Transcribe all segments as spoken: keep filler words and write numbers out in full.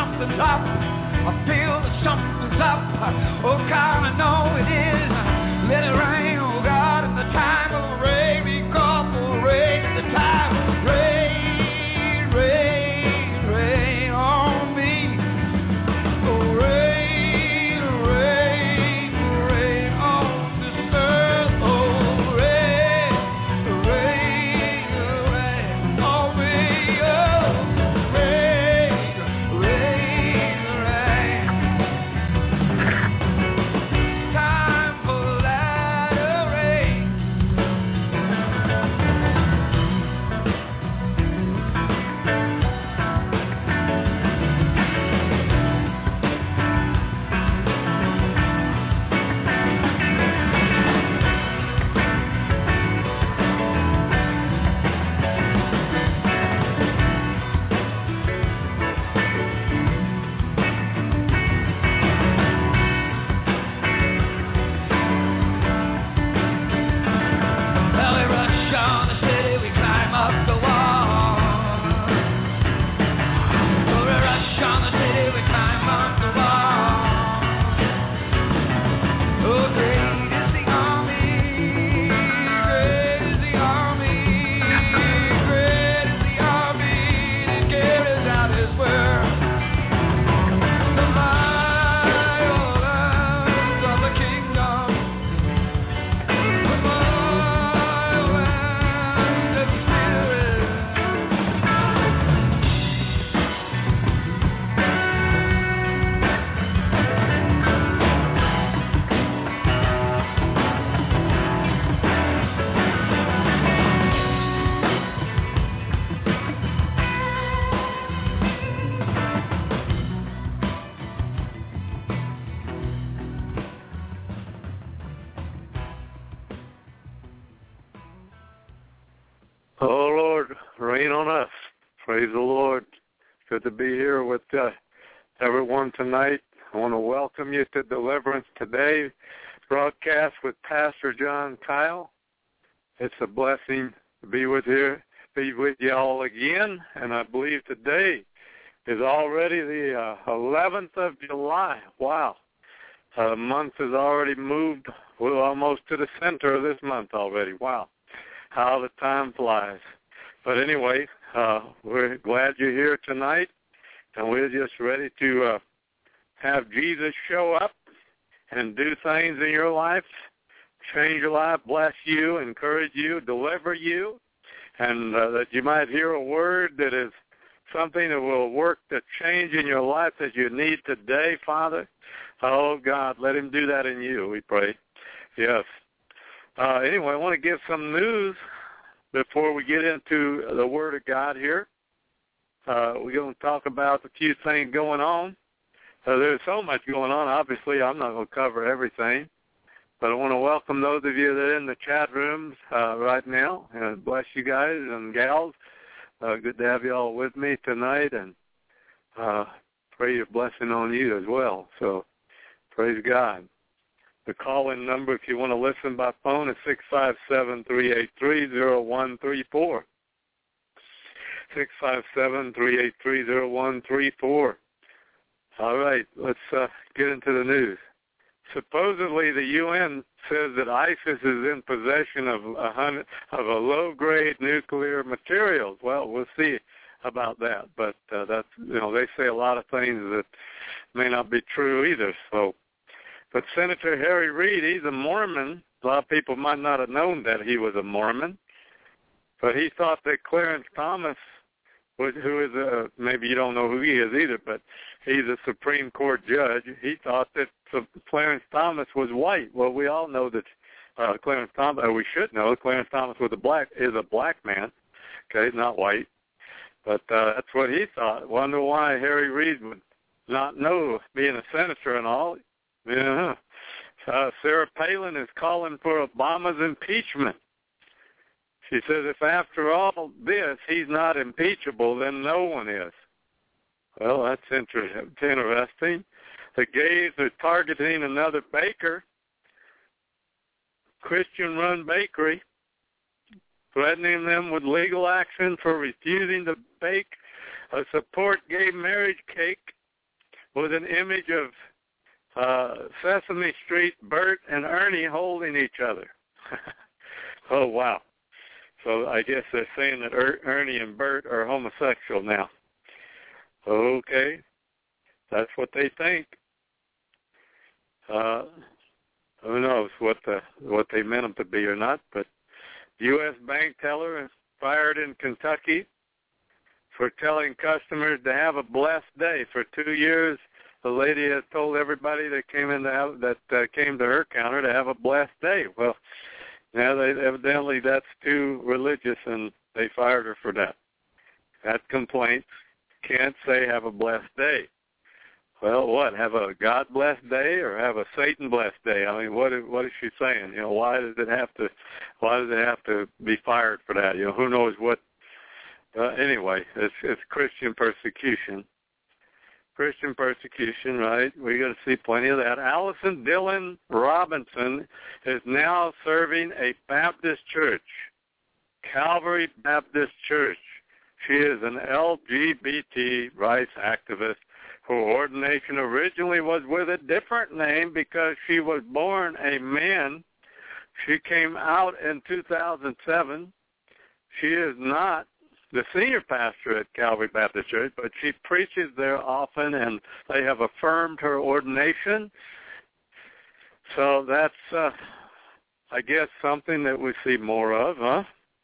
something's up. I feel that something's up. Oh God, I know it is. Let it rain, oh God, in the time of rain. We call for rain in the time of rain, rain, rain on me. Oh, rain, rain, rain on this earth. Oh, rain, rain, rain on me. Oh, rain, rain, rain. Time for latter rain. Well, we rush on the city, we climb up the wall. Well, we rush on the city, we climb up the wall. Oh, great is the army, great is the army, great is the army that carries out his word. The violence of the kingdom, the violence of the spirit. Oh, Lord, rain on us. Praise the Lord. Good to be here with uh, everyone tonight. I want to welcome you to Deliverance Today broadcast with Pastor John Kyle. It's a blessing to be with you, be with you all again, and I believe today is already the uh, eleventh of July. Wow. Uh, the month has already moved. We're almost to the center of this month already. Wow. How the time flies. But anyway, uh, we're glad you're here tonight, and we're just ready to uh, have Jesus show up and do things in your life, change your life, bless you, encourage you, deliver you, and uh, that you might hear a word that is something that will work the change in your life that you need today, Father. Oh, God, let him do that in you, we pray. Yes. Uh, anyway, I want to give some news before we get into the Word of God here. Uh, we're going to talk about a few things going on. Uh, there's so much going on. Obviously, I'm not going to cover everything. But I want to welcome those of you that are in the chat rooms uh, right now. And bless you guys and gals. Uh, good to have you all with me tonight. And uh, pray your blessing on you as well. So praise God. The call-in number, if you want to listen by phone, is six five seven, three eight three, zero one three four. six five seven, three eight three, zero one three four. All right, let's uh, get into the news. Supposedly, the U N says that ISIS is in possession of a, hundred, of a low-grade nuclear materials. Well, we'll see about that. But uh, that's, you know, they say a lot of things that may not be true either, so. But Senator Harry Reid, he's a Mormon. A lot of people might not have known that he was a Mormon. But he thought that Clarence Thomas, who is a, maybe you don't know who he is either, but he's a Supreme Court judge. He thought that Clarence Thomas was white. Well, we all know that uh, Clarence Thomas, or we should know, Clarence Thomas was a black, is a black man. Okay, not white. But uh, that's what he thought. Wonder why Harry Reid would not know, being a senator and all. Yeah. Uh, Sarah Palin is calling for Obama's impeachment. She says if after all this he's not impeachable, then no one is. Well, that's inter- interesting. The gays are targeting another baker, Christian-run bakery, threatening them with legal action for refusing to bake a support gay marriage cake with an image of uh, Sesame Street, Bert and Ernie holding each other. Oh, wow. So I guess they're saying that er- Ernie and Bert are homosexual now. Okay. That's what they think. Uh, who knows what the what they meant them to be or not, but U S bank teller is fired in Kentucky for telling customers to have a blessed day. For two years, the lady has told everybody that came in to have, that uh, came to her counter to have a blessed day. Well, now they evidently that's too religious, and they fired her for that. That complaint can't say have a blessed day. Well, what, have a God-blessed day or have a Satan-blessed day? I mean, what is, what is she saying? You know, why does it have to, why does it have to be fired for that? You know, who knows what, uh, anyway, it's, it's Christian persecution. Christian persecution, right? We're going to see plenty of that. Allison Dillon Robinson is now serving a Baptist church, Calvary Baptist Church. She is an L G B T rights activist. Her ordination originally was with a different name because she was born a man. She came out in two thousand seven. She is not the senior pastor at Calvary Baptist Church, but she preaches there often, and they have affirmed her ordination. So that's, uh, I guess, something that we see more of, huh?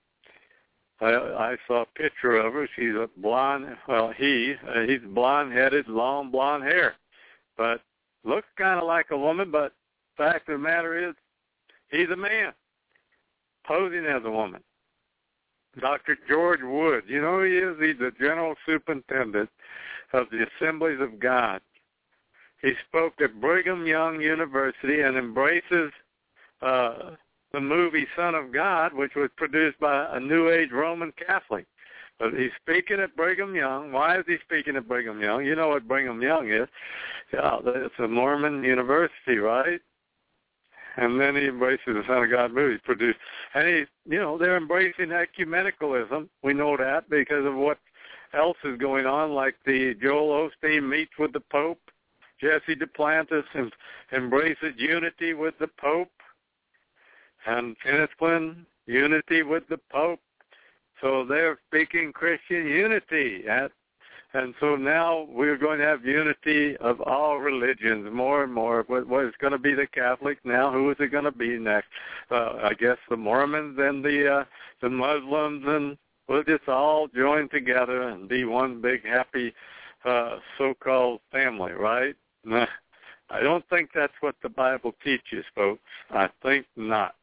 I, I saw a picture of her. She's a blonde, well, he, uh, he's blonde-headed, long blonde hair, but looks kind of like a woman, but the fact of the matter is he's a man posing as a woman. Doctor George Wood, you know who he is? He's the general superintendent of the Assemblies of God. He spoke at Brigham Young University and embraces uh, the movie Son of God, which was produced by a New Age Roman Catholic. But he's speaking at Brigham Young. Why is he speaking at Brigham Young? You know what Brigham Young is. Yeah, it's a Mormon university, right? And then he embraces the Son of God movie produced. And he, you know, they're embracing ecumenicalism. We know that because of what else is going on, like the Joel Osteen meets with the Pope. Jesse Duplantis em- embraces unity with the Pope. And Kenneth Flynn, unity with the Pope. So they're speaking Christian unity. At, and so now we're going to have unity of all religions more and more. What, what is going to be the Catholic now? Who is it going to be next? Uh, I guess the Mormons and the uh, the Muslims, and we'll just all join together and be one big happy uh, so-called family, right? Nah, I don't think that's what the Bible teaches, folks. I think not.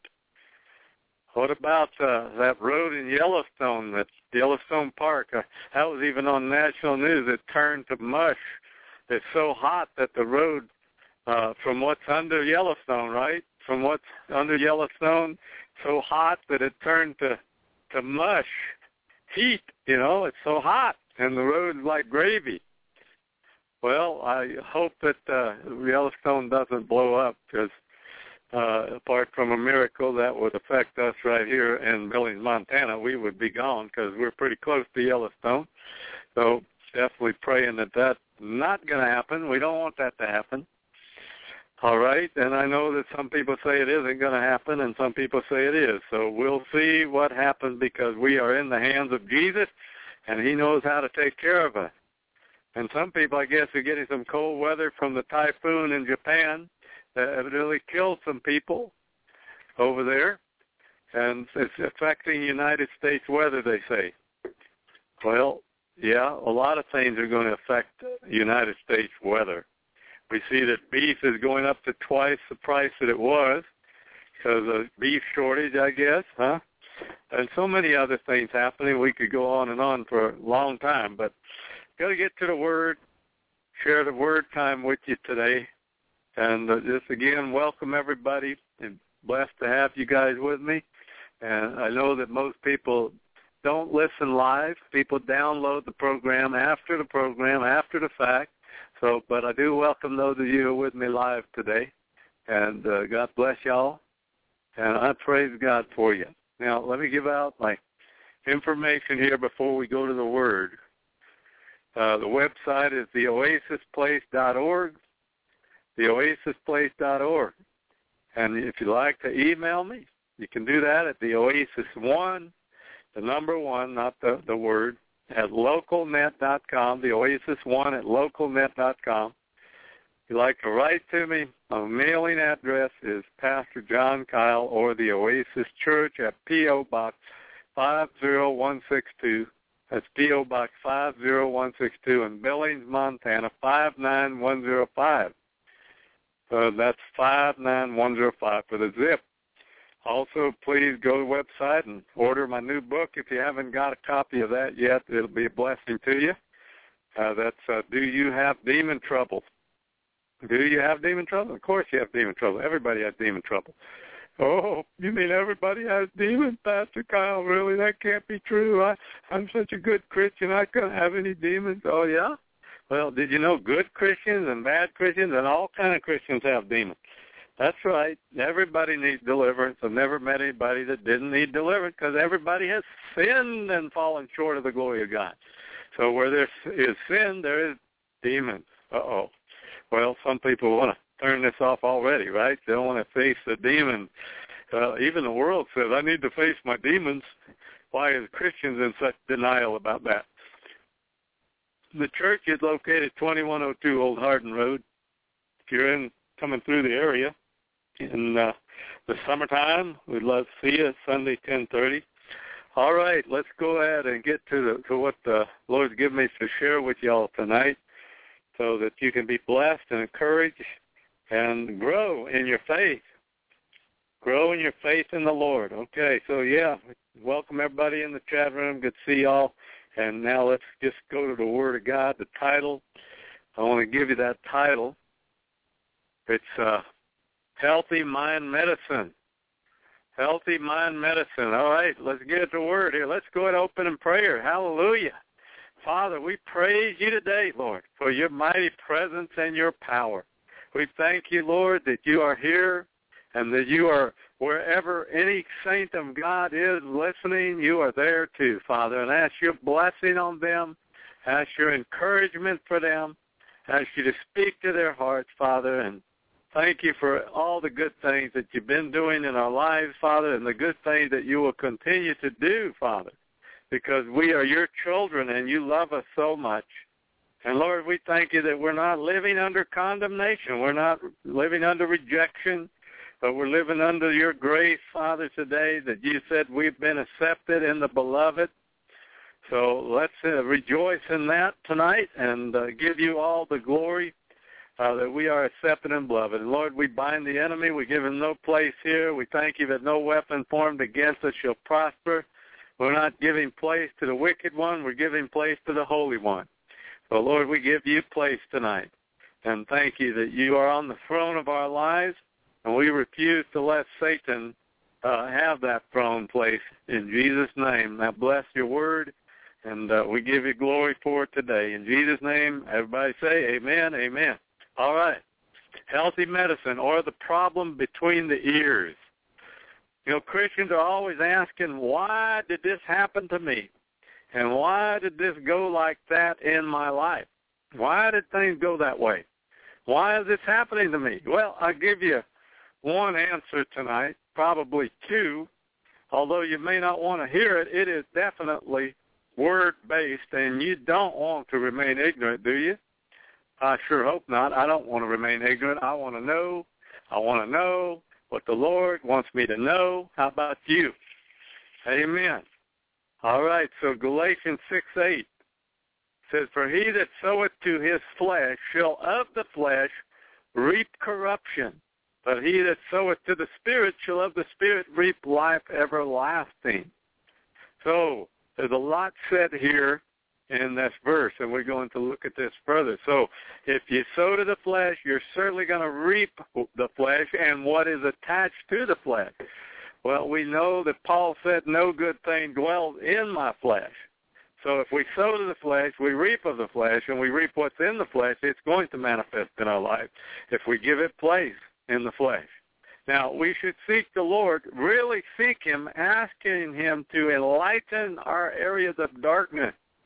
What about uh, that road in Yellowstone, that Yellowstone Park? Uh, that was even on national news. It turned to mush. It's so hot that the road uh, from what's under Yellowstone, right? From what's under Yellowstone, so hot that it turned to, to mush, heat, you know. It's so hot, and the road's like gravy. Well, I hope that uh, Yellowstone doesn't blow up, because Uh, apart from a miracle that would affect us right here in Billings, Montana, we would be gone because we're pretty close to Yellowstone. So definitely praying that that's not going to happen. We don't want that to happen. All right, and I know that some people say it isn't going to happen, and some people say it is. So we'll see what happens, because we are in the hands of Jesus, and he knows how to take care of us. And some people, I guess, are getting some cold weather from the typhoon in Japan that evidently killed some people over there, and it's affecting United States weather, they say. Well, yeah, a lot of things are going to affect United States weather. We see that beef is going up to twice the price that it was because of beef shortage, I guess, huh? And so many other things happening. We could go on and on for a long time, but got to get to the Word, share the Word time with you today. And uh, just, again, welcome everybody, and blessed to have you guys with me. And I know that most people don't listen live. People download the program after the program, after the fact. So, but I do welcome those of you who are with me live today. And uh, God bless y'all. And I praise God for you. Now, let me give out my information here before we go to the Word. Uh, the website is the oasis place dot org, the oasis place dot org. And if you'd like to email me, you can do that at the oasis one, the number one, not the, the word, at local net dot com, the oasis one at local net dot com. If you'd like to write to me, my mailing address is Pastor John Kyle or the Oasis Church at P O. Box five zero one six two. That's P O. Box five zero one six two in Billings, Montana, five nine one zero five. So that's five nine one zero five for the zip. Also, please go to the website and order my new book. If you haven't got a copy of that yet, it'll be a blessing to you. Uh, that's uh, Do You Have Demon Trouble? Do you have demon trouble? Of course you have demon trouble. Everybody has demon trouble. Oh, you mean everybody has demons, Pastor Kyle? Really? That can't be true. I, I'm such a good Christian. I couldn't have any demons. Oh, yeah? Well, did you know good Christians and bad Christians and all kind of Christians have demons? That's right. Everybody needs deliverance. I've never met anybody that didn't need deliverance because everybody has sinned and fallen short of the glory of God. So where there is sin, there is demons. Uh-oh. Well, some people want to turn this off already, right? They don't want to face the demon. Uh, even the world says, I need to face my demons. Why is Christians in such denial about that? The church is located twenty-one oh two Old Hardin Road. If you're in coming through the area in uh, the summertime, we'd love to see you Sunday, ten thirty. All right, let's go ahead and get to the, to what the Lord's given me to share with y'all tonight, so that you can be blessed and encouraged and grow in your faith. Grow in your faith in the Lord. Okay, so yeah, welcome everybody in the chat room. Good to see y'all. And now let's just go to the Word of God, the title. I want to give you that title. It's uh, Healthy Mind Medicine. Healthy Mind Medicine. All right, let's get at the Word here. Let's go ahead and open in prayer. Hallelujah. Father, we praise you today, Lord, for your mighty presence and your power. We thank you, Lord, that you are here and that you are wherever any saint of God is listening, you are there too, Father. And ask your blessing on them, ask your encouragement for them, ask you to speak to their hearts, Father, and thank you for all the good things that you've been doing in our lives, Father, and the good things that you will continue to do, Father, because we are your children and you love us so much. And, Lord, we thank you that we're not living under condemnation. We're not living under rejection, but we're living under your grace, Father, today, that you said we've been accepted in the beloved. So let's uh, rejoice in that tonight and uh, give you all the glory uh, that we are accepted and beloved. And, Lord, we bind the enemy. We give him no place here. We thank you that no weapon formed against us shall prosper. We're not giving place to the wicked one. We're giving place to the Holy One. So, Lord, we give you place tonight. And thank you that you are on the throne of our lives, and we refuse to let Satan uh, have that throne place in Jesus' name. Now, bless your word, and uh, we give you glory for it today. In Jesus' name, everybody say amen, amen. All right. Healthy medicine, or the problem between the ears. You know, Christians are always asking, why did this happen to me? And why did this go like that in my life? Why did things go that way? Why is this happening to me? Well, I'll give you one answer tonight, probably two. Although you may not want to hear it, it is definitely word-based, and you don't want to remain ignorant, do you? I sure hope not. I don't want to remain ignorant. I want to know. I want to know what the Lord wants me to know. How about you? Amen. All right, so Galatians six eight says, for he that soweth to his flesh shall of the flesh reap corruption, but he that soweth to the Spirit shall of the Spirit reap life everlasting. So there's a lot said here in this verse, and we're going to look at this further. So if you sow to the flesh, you're certainly going to reap the flesh and what is attached to the flesh. Well, we know that Paul said, no good thing dwells in my flesh. So if we sow to the flesh, we reap of the flesh, and we reap what's in the flesh, it's going to manifest in our life if we give it place in the flesh. Now, we should seek the Lord, really seek him, asking him to enlighten our areas of darkness.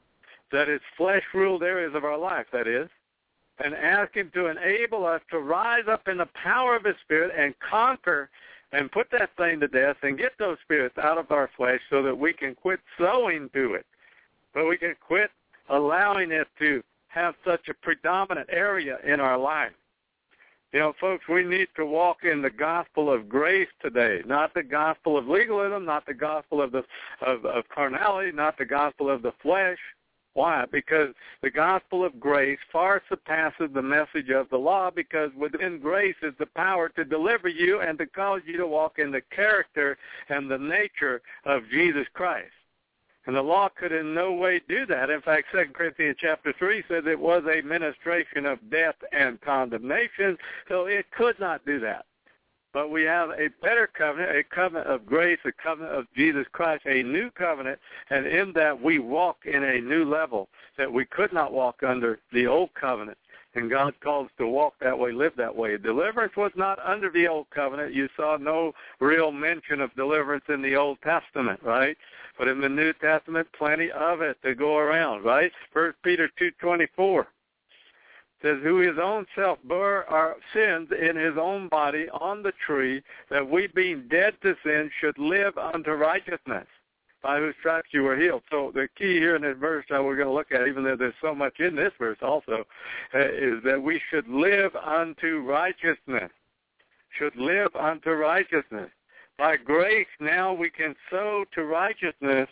that is flesh-ruled areas of our life, that is, and ask him to enable us to rise up in the power of his Spirit and conquer and put that thing to death and get those spirits out of our flesh so that we can quit sowing to it, but we can quit allowing it to have such a predominant area in our life. You know, folks, we need to walk in the gospel of grace today, not the gospel of legalism, not the gospel of the of, of carnality, not the gospel of the flesh. Why? Because the gospel of grace far surpasses the message of the law, because within grace is the power to deliver you and to cause you to walk in the character and the nature of Jesus Christ. And the law could in no way do that. In fact, Second Corinthians chapter three says it was a ministration of death and condemnation, so it could not do that. But we have a better covenant, a covenant of grace, a covenant of Jesus Christ, a new covenant, and in that we walk in a new level that we could not walk under the old covenant. And God calls us to walk that way, live that way. Deliverance was not under the old covenant. You saw no real mention of deliverance in the Old Testament, right? But in the New Testament, plenty of it to go around, right? First Peter two twenty-four says, who his own self bore our sins in his own body on the tree, that we being dead to sin should live unto righteousness, by whose stripes you were healed. So the key here in this verse that we're going to look at, even though there's so much in this verse also, uh, is that we should live unto righteousness. Should live unto righteousness. By grace now we can sow to righteousness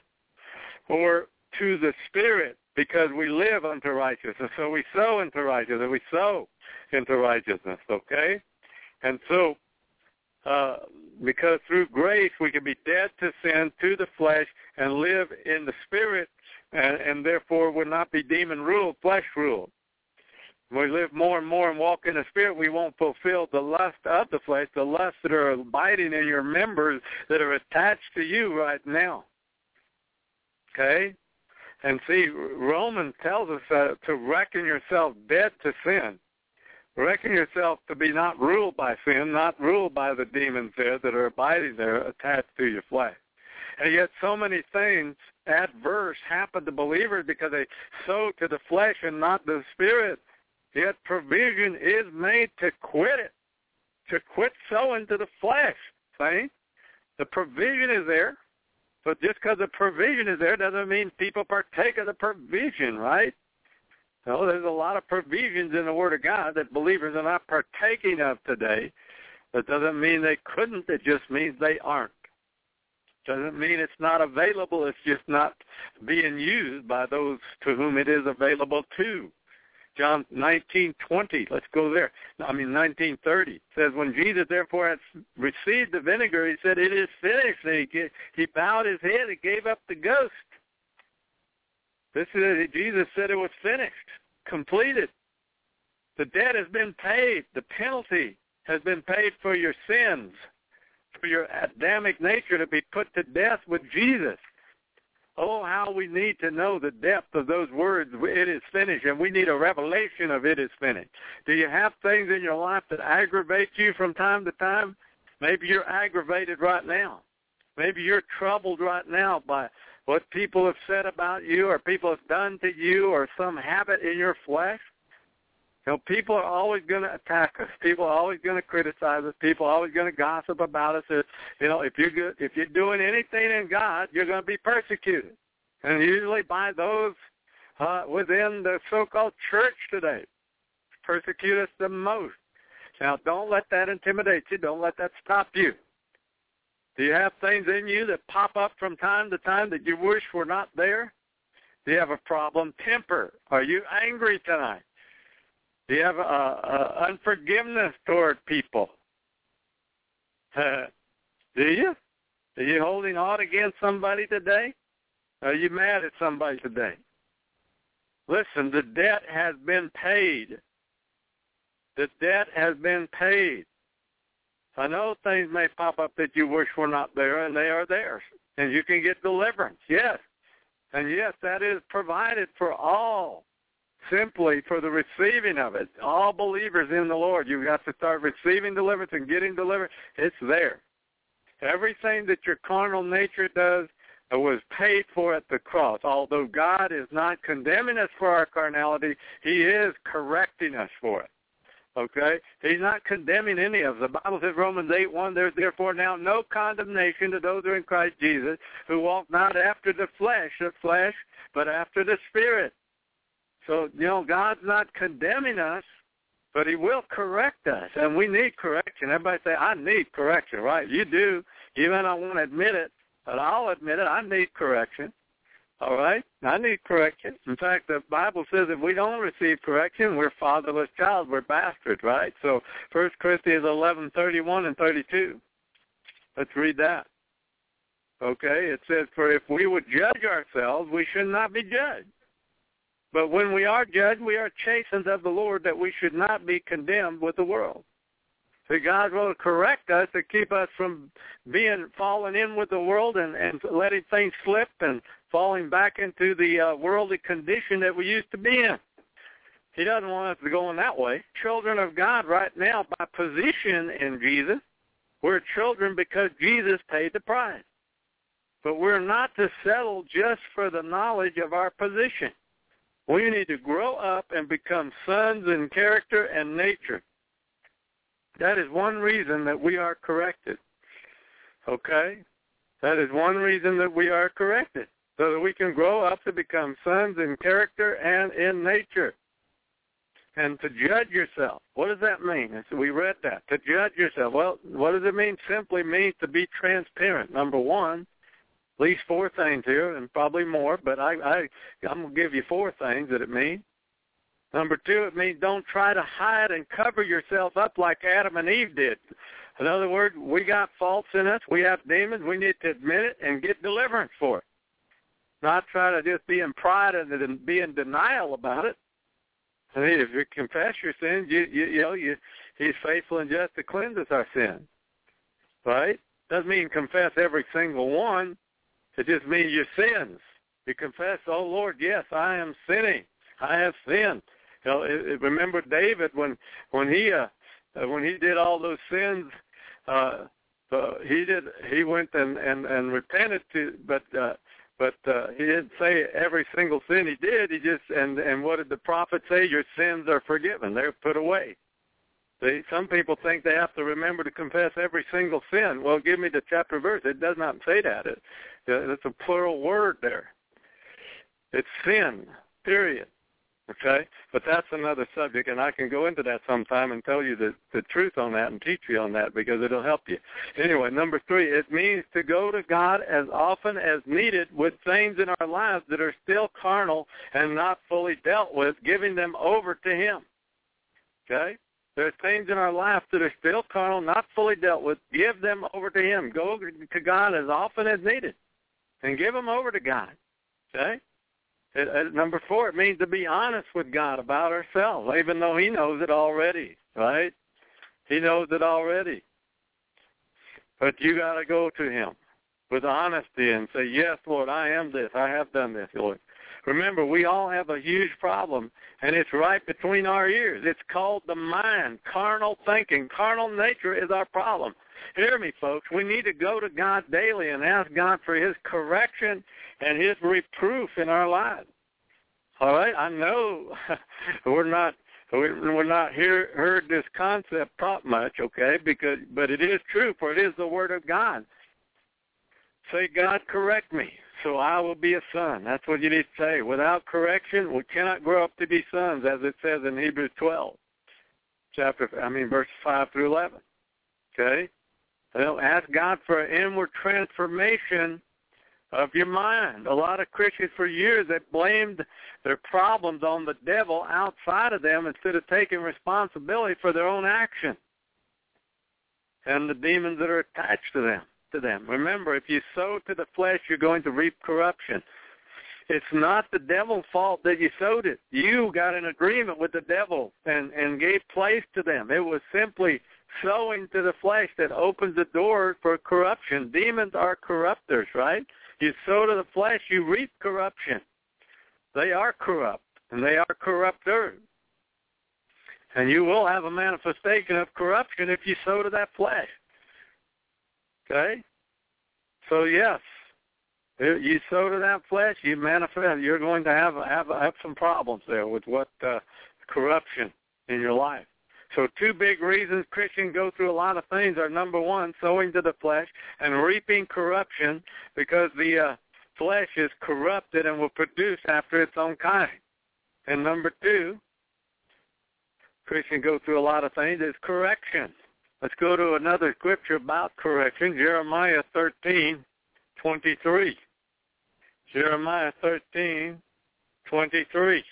or to the Spirit, because we live unto righteousness. So we sow into righteousness. We sow into righteousness, okay? And so uh, because through grace we can be dead to sin, to the flesh, and live in the Spirit, and, and therefore will not be demon-ruled, flesh-ruled. When we live more and more and walk in the Spirit, we won't fulfill the lust of the flesh, the lusts that are abiding in your members that are attached to you right now. Okay? And see, Romans tells us uh, to reckon yourself dead to sin. Reckon yourself to be not ruled by sin, not ruled by the demons there that are abiding there attached to your flesh. And yet so many things adverse happen to believers because they sow to the flesh and not the Spirit. Yet provision is made to quit it, to quit sowing to the flesh, saints. The provision is there, but just because the provision is there doesn't mean people partake of the provision, right? No, there's a lot of provisions in the Word of God that believers are not partaking of today. That doesn't mean they couldn't. It just means they aren't. Doesn't mean it's not available. It's just not being used by those to whom it is available to. John nineteen twenty, let's go there. I mean nineteen thirty says, when Jesus therefore had received the vinegar, he said, it is finished. And he, he bowed his head and gave up the ghost. This is, Jesus said it was finished, completed. The debt has been paid. The penalty has been paid for your sins, for your Adamic nature to be put to death with Jesus. Oh, how we need to know the depth of those words, it is finished, and we need a revelation of it is finished. Do you have things in your life that aggravate you from time to time? Maybe you're aggravated right now. Maybe you're troubled right now by what people have said about you or people have done to you or some habit in your flesh. You know, people are always going to attack us. People are always going to criticize us. People are always going to gossip about us. You know, if you're good, if you're doing anything in God, you're going to be persecuted, and usually by those uh, within the so-called church today. Persecute us the most. Now, don't let that intimidate you. Don't let that stop you. Do you have things in you that pop up from time to time that you wish were not there? Do you have a problem? Temper. Are you angry tonight? Do you have a, a unforgiveness toward people? Uh, do you? Are you holding out against somebody today? Are you mad at somebody today? Listen, the debt has been paid. The debt has been paid. I know things may pop up that you wish were not there, and they are there. And you can get deliverance, yes. And yes, that is provided for all. Simply for the receiving of it. All believers in the Lord, you've got to start receiving deliverance and getting deliverance. It's there. Everything that your carnal nature does, was paid for at the cross. Although God is not condemning us for our carnality, he is correcting us for it. Okay? He's not condemning any of us. The Bible says, Romans eight one, there's therefore now no condemnation to those who are in Christ Jesus, who walk not after the flesh, the flesh, but after the Spirit. So, you know, God's not condemning us, but he will correct us, and we need correction. Everybody say, I need correction, right? You do. You may not want to admit it, but I'll admit it. I need correction, all right? I need correction. In fact, the Bible says if we don't receive correction, we're fatherless child. We're bastards, right? So First Corinthians eleven thirty-one and thirty-two. Let's read that. Okay, it says, for if we would judge ourselves, we should not be judged. But when we are judged, we are chastened of the Lord, that we should not be condemned with the world. So God will correct us to keep us from being falling in with the world and, and letting things slip and falling back into the uh, worldly condition that we used to be in. He doesn't want us to go in that way. Children of God right now, by position in Jesus, we're children because Jesus paid the price. But we're not to settle just for the knowledge of our position. We need to grow up and become sons in character and nature. That is one reason that we are corrected. Okay? That is one reason that we are corrected, so that we can grow up to become sons in character and in nature. And to judge yourself. What does that mean? So we read that. To judge yourself. Well, what does it mean? Simply means to be transparent. Number one, at least four things here, and probably more, but I, I, I'm going to give you four things that it means. Number two, it means don't try to hide and cover yourself up like Adam and Eve did. In other words, we got faults in us. We have demons. We need to admit it and get deliverance for it. Not try to just be in pride and be in denial about it. I mean, if you confess your sins, you, you, you know, you, he's faithful and just to cleanse us our sins. Right? Doesn't mean confess every single one. It just means your sins. You confess, oh, Lord, yes, I am sinning. I have sinned. You know, it, it, remember David when when he uh, when he did all those sins, uh, uh, he did he went and, and, and repented to, but uh, but uh, he didn't say every single sin he did. He just and and what did the prophet say? Your sins are forgiven. They're put away. See, some people think they have to remember to confess every single sin. Well, give me the chapter verse. It does not say that. It, it's a plural word there. It's sin, period. Okay? But that's another subject, and I can go into that sometime and tell you the, the truth on that and teach you on that because it'll help you. Anyway, number three, it means to go to God as often as needed with things in our lives that are still carnal and not fully dealt with, giving them over to him. Okay? There's things in our life that are still carnal, not fully dealt with. Give them over to him. Go to God as often as needed and give them over to God. Okay? It, it, number four, it means to be honest with God about ourselves, even though he knows it already, right? He knows it already. But you got to go to him with honesty and say, yes, Lord, I am this. I have done this, Lord. Remember, we all have a huge problem, and it's right between our ears. It's called the mind, carnal thinking. Carnal nature is our problem. Hear me, folks. We need to go to God daily and ask God for his correction and his reproof in our lives. All right? I know we're not we're not hear, heard this concept taught much, okay, because but it is true, for it is the word of God. Say, God, correct me, so I will be a son. That's what you need to say. Without correction, we cannot grow up to be sons, as it says in Hebrews twelve, chapter, I mean, verses five through eleven. Okay? Well, ask God for an inward transformation of your mind. A lot of Christians for years have blamed their problems on the devil outside of them instead of taking responsibility for their own action and the demons that are attached to them. To them. Remember, if you sow to the flesh, you're going to reap corruption. It's not the devil's fault that you sowed it. You got in agreement with the devil and, and gave place to them. It was simply sowing to the flesh that opens the door for corruption. Demons are corrupters, right? You sow to the flesh, you reap corruption. They are corrupt, and they are corrupters. And you will have a manifestation of corruption if you sow to that flesh. Okay? So, yes, You sow to that flesh, you manifest. You're going to have have have some problems there with what uh, corruption in your life. So two big reasons Christians go through a lot of things are, number one, sowing to the flesh and reaping corruption, because the uh, flesh is corrupted and will produce after its own kind. And number two, Christians go through a lot of things, is correction. Let's go to another scripture about correction, Jeremiah thirteen twenty-three. Jeremiah thirteen twenty-three.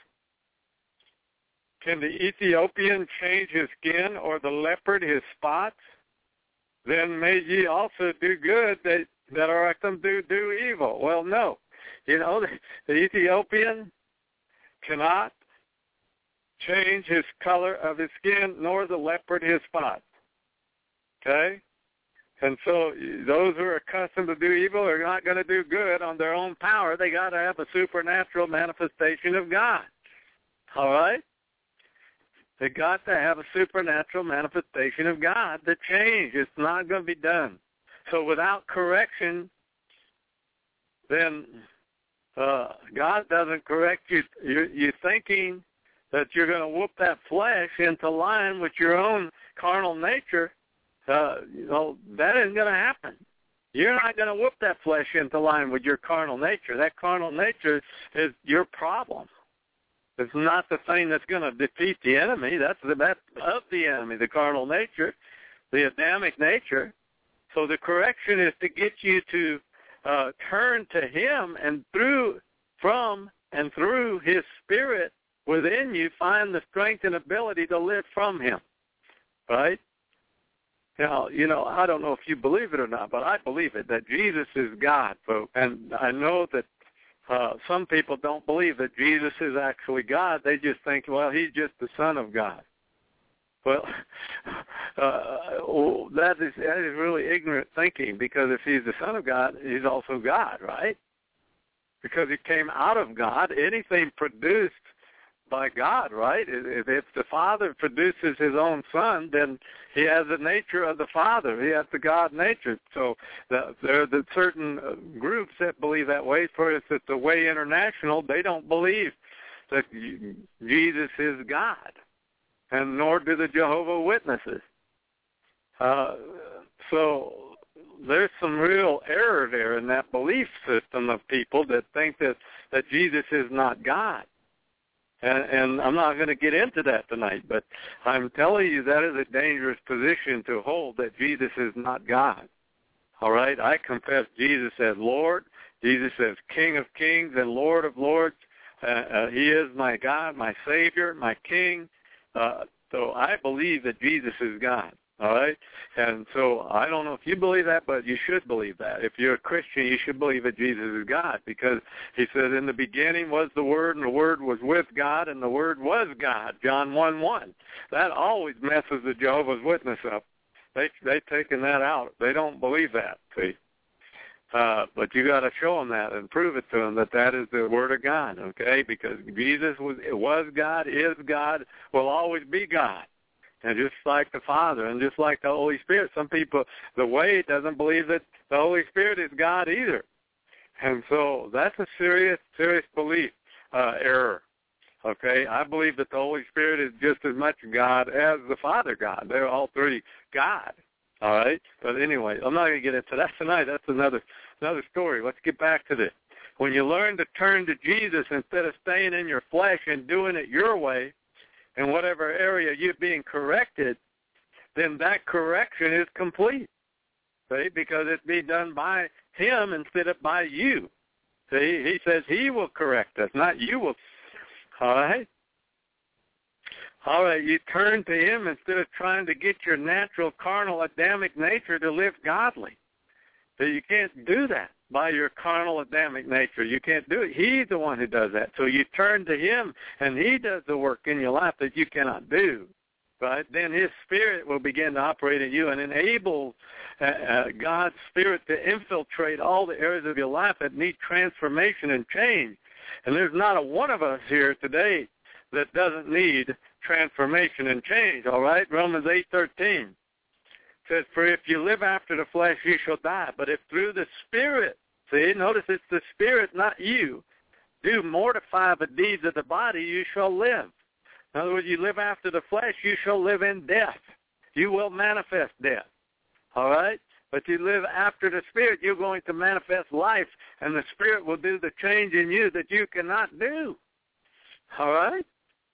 Can the Ethiopian change his skin, or the leopard his spots? Then may ye also do good that, that are like them do do evil. Well, no. You know, the, the Ethiopian cannot change his color of his skin, nor the leopard his spots. Okay? And so those who are accustomed to do evil are not going to do good on their own power. They got to have a supernatural manifestation of God. All right? They got to have a supernatural manifestation of God to change. It's not going to be done. So without correction, then uh, God doesn't correct you. You're, you're thinking that you're going to whoop that flesh into line with your own carnal nature. Uh, you know, that isn't going to happen. You're not going to whoop that flesh into line with your carnal nature. That carnal nature is your problem. It's not the thing that's going to defeat the enemy. That's the that's of the enemy, the carnal nature, the Adamic nature. So the correction is to get you to uh, turn to Him, and through, from, and through His Spirit within you, find the strength and ability to live from Him. Right? Now, you know, I don't know if you believe it or not, but I believe it, that Jesus is God, folks. And I know that uh, some people don't believe that Jesus is actually God. They just think, well, He's just the Son of God. Well, uh, well that, is, that is really ignorant thinking, because if He's the Son of God, He's also God, right? Because He came out of God. Anything produced by God, right? If, if the Father produces His own Son, then He has the nature of the Father. He has the God nature. So the, there are the certain groups that believe that way. For instance, the Way International, they don't believe that Jesus is God, and nor do the Jehovah's Witnesses. Uh, so there's some real error there in that belief system of people that think that, that Jesus is not God. And, and I'm not going to get into that tonight, but I'm telling you that is a dangerous position to hold, that Jesus is not God. All right? I confess Jesus as Lord, Jesus as King of Kings and Lord of Lords. Uh, uh, he is my God, my Savior, my King. Uh, so I believe that Jesus is God. All right? And so I don't know if you believe that, but you should believe that. If you're a Christian, you should believe that Jesus is God, because He says, in the beginning was the Word, and the Word was with God, and the Word was God, John one one. That always messes the Jehovah's Witness up. They, they've taken that out. They don't believe that, see. Uh, but you got to show them that and prove it to them that that is the Word of God, okay? Because Jesus was, was God, is God, will always be God. And just like the Father, and just like the Holy Spirit, some people, the Way doesn't believe that the Holy Spirit is God either. And so that's a serious, serious belief uh, error. Okay? I believe that the Holy Spirit is just as much God as the Father God. They're all three God. All right? But anyway, I'm not going to get into that tonight. That's another another story. Let's get back to this. When you learn to turn to Jesus instead of staying in your flesh and doing it your way, in whatever area you're being corrected, then that correction is complete, see, because it's being done by Him instead of by you. See, He says He will correct us, not you will. All right? All right, you turn to Him instead of trying to get your natural, carnal, Adamic nature to live godly. So you can't do that by your carnal, Adamic nature. You can't do it. He's the one who does that. So you turn to Him, and He does the work in your life that you cannot do. Right? Then His Spirit will begin to operate in you and enable uh, uh, God's Spirit to infiltrate all the areas of your life that need transformation and change. And there's not a one of us here today that doesn't need transformation and change, all right? Romans eight thirteen says, for if you live after the flesh, you shall die. But if through the Spirit See, notice it's the Spirit, not you. Do mortify the deeds of the body, you shall live. In other words, you live after the flesh, you shall live in death. You will manifest death. All right? But you live after the Spirit, you're going to manifest life, and the Spirit will do the change in you that you cannot do. All right?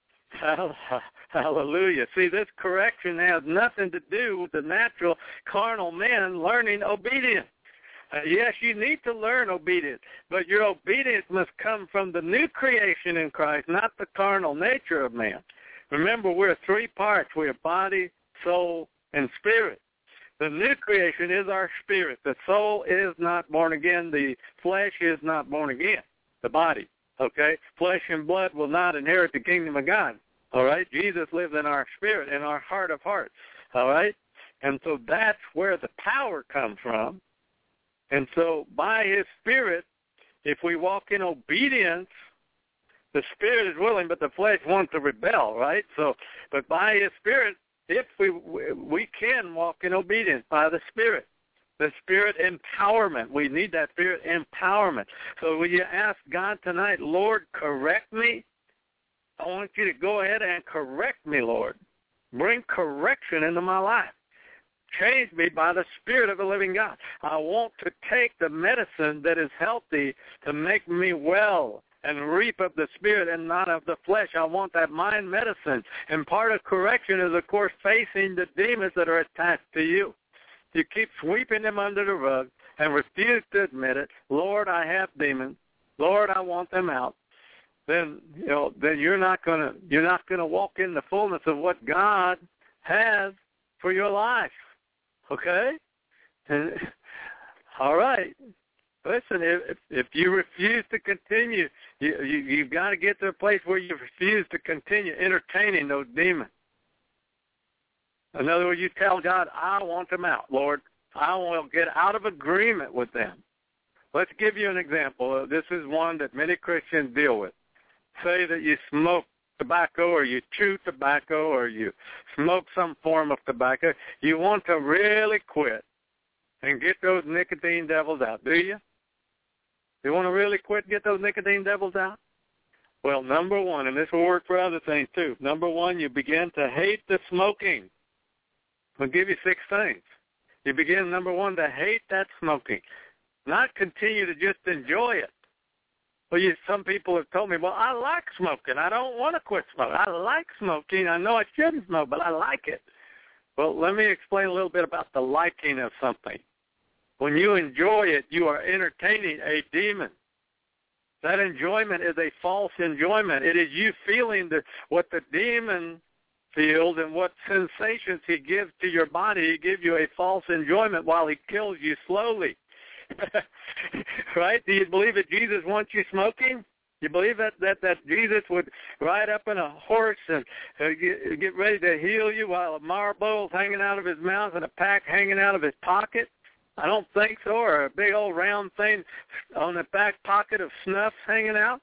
Hallelujah. See, this correction has nothing to do with the natural carnal man learning obedience. Uh, yes, you need to learn obedience, but your obedience must come from the new creation in Christ, not the carnal nature of man. Remember, we're three parts. We're body, soul, and spirit. The new creation is our spirit. The soul is not born again. The flesh is not born again, the body. Okay? Flesh and blood will not inherit the kingdom of God. All right? Jesus lives in our spirit, in our heart of hearts. All right? And so that's where the power comes from. And so by his Spirit, if we walk in obedience, the Spirit is willing, but the flesh wants to rebel, right? So, but by his Spirit, if we we can walk in obedience by the Spirit. The Spirit empowerment. We need that Spirit empowerment. So when you ask God tonight, Lord, correct me, I want you to go ahead and correct me, Lord. Bring correction into my life. Change me by the Spirit of the living God. I want to take the medicine that is healthy to make me well and reap of the Spirit and not of the flesh. I want that mind medicine. And part of correction is, of course, facing the demons that are attached to you. You keep sweeping them under the rug and refuse to admit it. Lord, I have demons. Lord, I want them out. Then, you know, then you're not gonna you're not gonna walk in the fullness of what God has for your life. Okay? And, all right. Listen, if if you refuse to continue, you, you, you've got to get to a place where you refuse to continue entertaining those demons. In other words, you tell God, I want them out, Lord. I will get out of agreement with them. Let's give you an example. This is one that many Christians deal with. Say that you smoke tobacco or you chew tobacco or you smoke some form of tobacco. You want to really quit and get those nicotine devils out, do you? You want to really quit and get those nicotine devils out? Well, number one, and this will work for other things too, number one, you begin to hate the smoking. I'll give you six things. You begin, number one, to hate that smoking, not continue to just enjoy it. Well, you, some people have told me, well, I like smoking. I don't want to quit smoking. I like smoking. I know I shouldn't smoke, but I like it. Well, let me explain a little bit about the liking of something. When you enjoy it, you are entertaining a demon. That enjoyment is a false enjoyment. It is you feeling the, what the demon feels and what sensations he gives to your body. He gives you a false enjoyment while he kills you slowly. Right? Do you believe that Jesus wants you smoking? You believe that, that, that Jesus would ride up in a horse and uh, get, get ready to heal you while a Marlboro's hanging out of his mouth and a pack hanging out of his pocket? I don't think so. Or a big old round thing on the back pocket of snuff hanging out?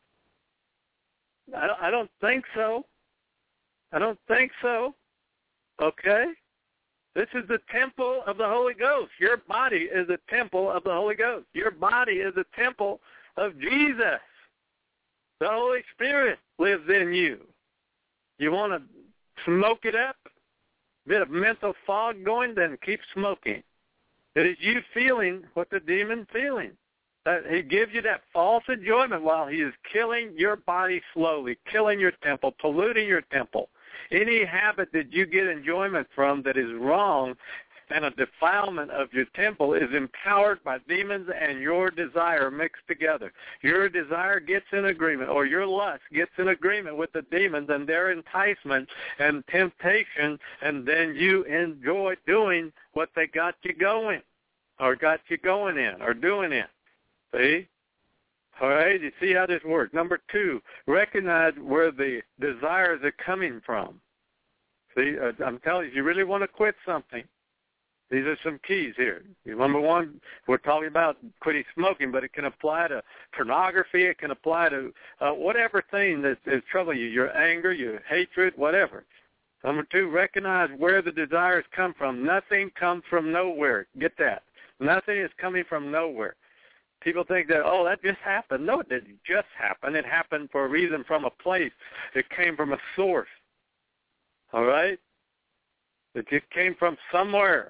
I don't, I don't think so. I don't think so. Okay? This is the temple of the Holy Ghost. Your body is a temple of the Holy Ghost. Your body is a temple of Jesus. The Holy Spirit lives in you. You want to smoke it up? A bit of mental fog going? Then keep smoking. It is you feeling what the demon's feeling. That he gives you that false enjoyment while he is killing your body slowly, killing your temple, polluting your temple. Any habit that you get enjoyment from that is wrong and a defilement of your temple is empowered by demons and your desire mixed together. Your desire gets in agreement, or your lust gets in agreement with the demons and their enticement and temptation, and then you enjoy doing what they got you going or got you going in or doing in. See? All right, you see how this works. Number two, recognize where the desires are coming from. See, uh, I'm telling you, if you really want to quit something, these are some keys here. Number one, we're talking about quitting smoking, but it can apply to pornography. It can apply to uh, whatever thing that is troubling you, your anger, your hatred, whatever. Number two, recognize where the desires come from. Nothing comes from nowhere. Get that. Nothing is coming from nowhere. People think that, oh, that just happened. No, it didn't just happen. It happened for a reason, from a place. It came from a source. All right? It just came from somewhere.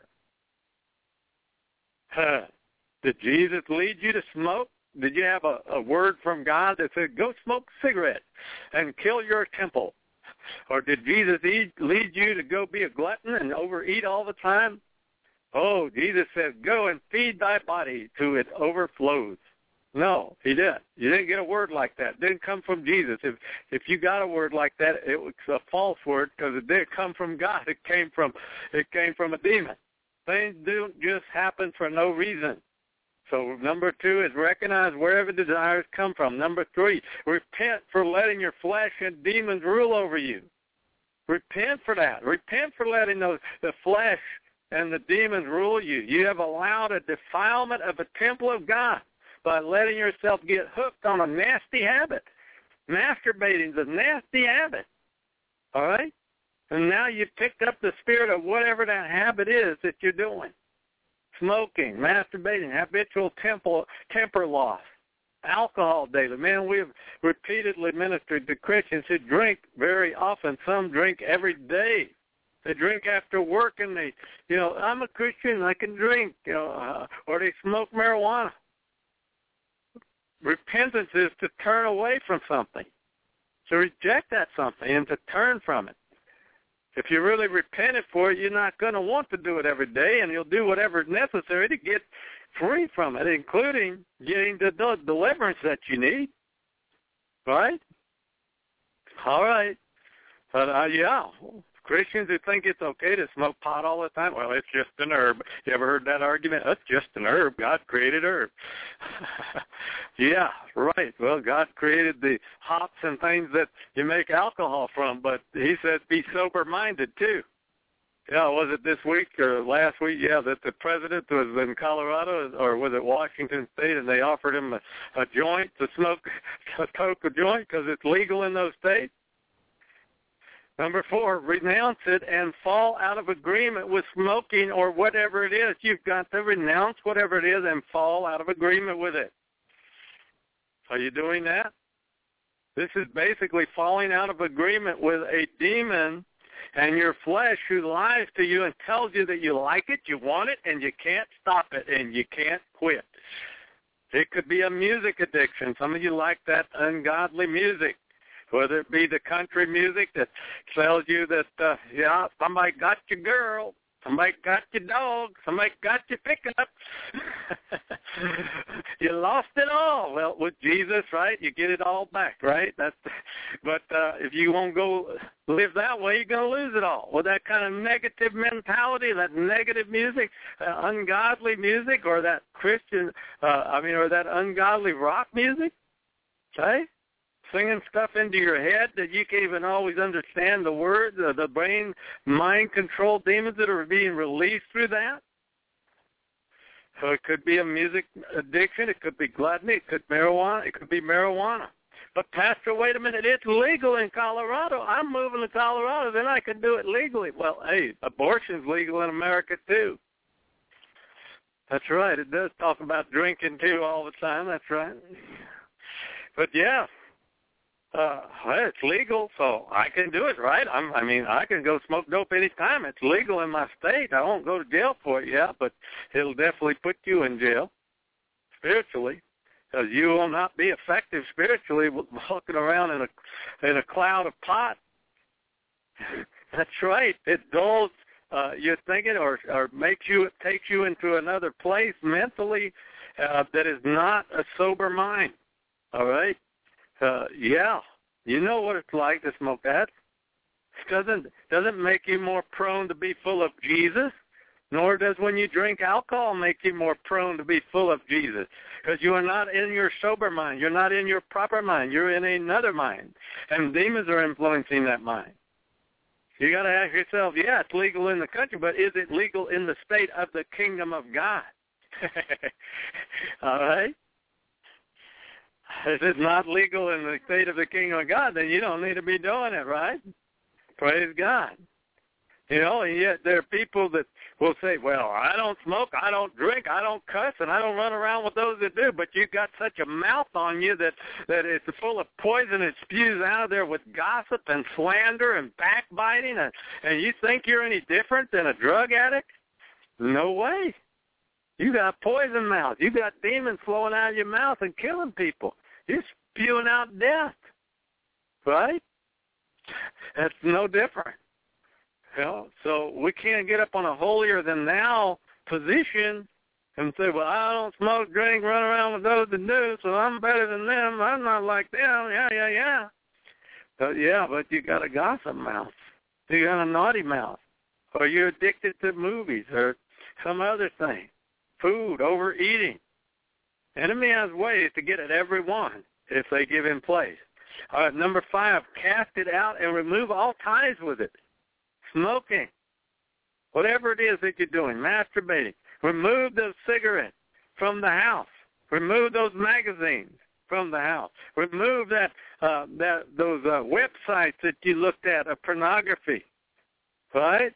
Huh. Did Jesus lead you to smoke? Did you have a, a word from God that said, go smoke cigarettes and kill your temple? Or did Jesus eat, lead you to go be a glutton and overeat all the time? Oh, Jesus said, go and feed thy body till it overflows. No, he didn't. You didn't get a word like that. It didn't come from Jesus. If if you got a word like that, it was a false word, because it didn't come from God. It came from it came from a demon. Things don't just happen for no reason. So number two is recognize wherever desires come from. Number three, repent for letting your flesh and demons rule over you. Repent for that. Repent for letting those, the flesh and the demons rule you. You have allowed a defilement of the temple of God by letting yourself get hooked on a nasty habit. Masturbating is a nasty habit. All right? And now you've picked up the spirit of whatever that habit is that you're doing. Smoking, masturbating, habitual temple, temper loss, alcohol daily. Man, we've repeatedly ministered to Christians who drink very often. Some drink every day. They drink after work, and they, you know, I'm a Christian, I can drink, you know, uh, or they smoke marijuana. Repentance is to turn away from something, to reject that something, and to turn from it. If you really repented for it, you're not going to want to do it every day, and you'll do whatever is necessary to get free from it, including getting the deliverance that you need. Right? All right. But, uh, yeah, Christians who think it's okay to smoke pot all the time, well, it's just an herb. You ever heard that argument? That's just an herb. God created herb. Yeah, right. Well, God created the hops and things that you make alcohol from, but he says be sober-minded too. Yeah, was it this week or last week? Yeah, that the president was in Colorado, or was it Washington State, and they offered him a, a joint to smoke, to smoke a joint because it's legal in those states? Number four, renounce it and fall out of agreement with smoking or whatever it is. You've got to renounce whatever it is and fall out of agreement with it. Are you doing that? This is basically falling out of agreement with a demon and your flesh who lies to you and tells you that you like it, you want it, and you can't stop it, and you can't quit. It could be a music addiction. Some of you like that ungodly music. Whether it be the country music that tells you that, uh, yeah, somebody got your girl, somebody got your dog, somebody got your pickup. You lost it all. Well, with Jesus, right, you get it all back, right? That's, but uh, if you won't go live that way, you're going to lose it all. With that kind of negative mentality, that negative music, uh, ungodly music, or that Christian, uh, I mean, or that ungodly rock music, okay? Singing stuff into your head that you can't even always understand the words, uh, the brain, mind-control demons that are being released through that. So it could be a music addiction. It could be gluttony. It could be marijuana. It could be marijuana. But, Pastor, wait a minute. It's legal in Colorado. I'm moving to Colorado. Then I can do it legally. Well, hey, abortion's legal in America, too. That's right. It does talk about drinking, too, all the time. That's right. But, yeah. Uh, well, it's legal, so I can do it, right? I'm, I mean, I can go smoke dope anytime. It's legal in my state. I won't go to jail for it, yeah, but it'll definitely put you in jail spiritually, because you will not be effective spiritually walking around in a in a cloud of pot. That's right. It dulls uh, your thinking, or or makes you, it takes you into another place mentally uh, that is not a sober mind. All right. Uh, yeah, you know what it's like to smoke that. It doesn't, doesn't make you more prone to be full of Jesus, nor does when you drink alcohol make you more prone to be full of Jesus, because you are not in your sober mind. You're not in your proper mind. You're in another mind, and demons are influencing that mind. You got to ask yourself, yeah, it's legal in the country, but is it legal in the state of the kingdom of God? All right? If it's not legal in the state of the kingdom of God, then you don't need to be doing it, right? Praise God. You know, and yet there are people that will say, well, I don't smoke, I don't drink, I don't cuss, and I don't run around with those that do. But you've got such a mouth on you that, that it's full of poison. It spews out of there with gossip and slander and backbiting, and, and you think you're any different than a drug addict? No way. You got poison mouth. You got demons flowing out of your mouth and killing people. You're spewing out death, right? That's no different. You know, so we can't get up on a holier-than-thou position and say, well, I don't smoke, drink, run around with those that do, so I'm better than them. I'm not like them. Yeah, yeah, yeah. But, yeah, but you got a gossip mouth. You got a naughty mouth. Or you're addicted to movies or some other thing. Food, overeating. Enemy has ways to get at everyone if they give him place. All right, number five, cast it out and remove all ties with it. Smoking, whatever it is that you're doing, masturbating, remove those cigarettes from the house. Remove those magazines from the house. Remove that uh, that those uh, websites that you looked at of pornography, right?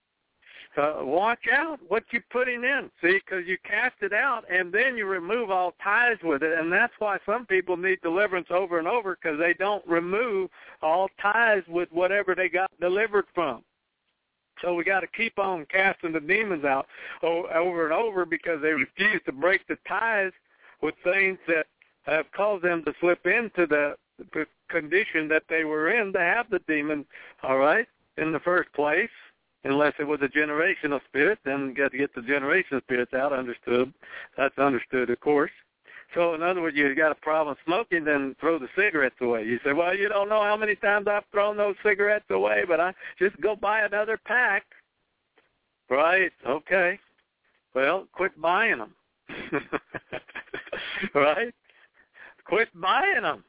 Uh, watch out what you're putting in, see, because you cast it out and then you remove all ties with it, and that's why some people need deliverance over and over, because they don't remove all ties with whatever they got delivered from. So we got to keep on casting the demons out over and over because they refuse to break the ties with things that have caused them to slip into the condition that they were in to have the demon, all right, in the first place. Unless it was a generational spirit, then you got to get the generational spirits out, understood. That's understood, of course. So, in other words, you got a problem smoking, then throw the cigarettes away. You say, well, you don't know how many times I've thrown those cigarettes away, but I just go buy another pack. Right, okay. Well, quit buying them. Right? Quit buying them.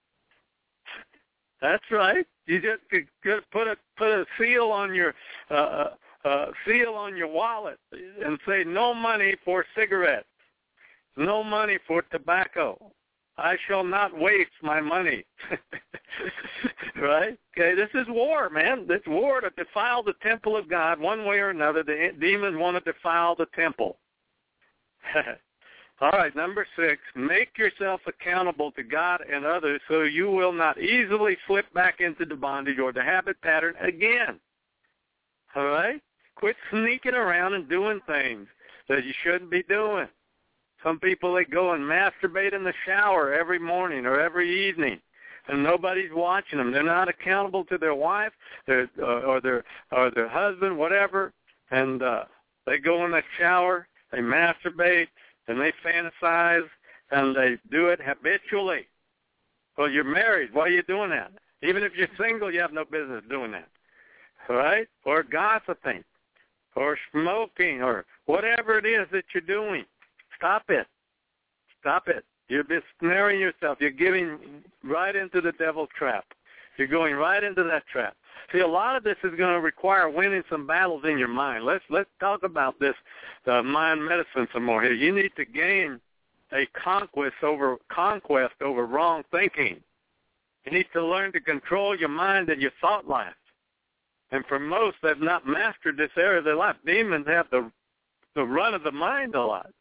That's right. You just put a put a seal on your uh, uh, seal on your wallet and say no money for cigarettes, no money for tobacco. I shall not waste my money. Right? Okay, this is war, man. This war to defile the temple of God one way or another. The demons want to defile the temple. All right, number six, make yourself accountable to God and others so you will not easily slip back into the bondage or the habit pattern again. All right? Quit sneaking around and doing things that you shouldn't be doing. Some people, they go and masturbate in the shower every morning or every evening, and nobody's watching them. They're not accountable to their wife their, uh, or their or their husband, whatever, and uh, they go in the shower, they masturbate, and they fantasize, and they do it habitually. Well, you're married. Why are you doing that? Even if you're single, you have no business doing that. All right? Or gossiping, or smoking, or whatever it is that you're doing. Stop it. Stop it. You're just snaring yourself. You're giving right into the devil's trap. You're going right into that trap. See, a lot of this is going to require winning some battles in your mind. Let's let's talk about this, the mind medicine some more here. You need to gain a conquest over conquest over wrong thinking. You need to learn to control your mind and your thought life. And for most that have not mastered this area of their life, demons have the the run of the mind a lot.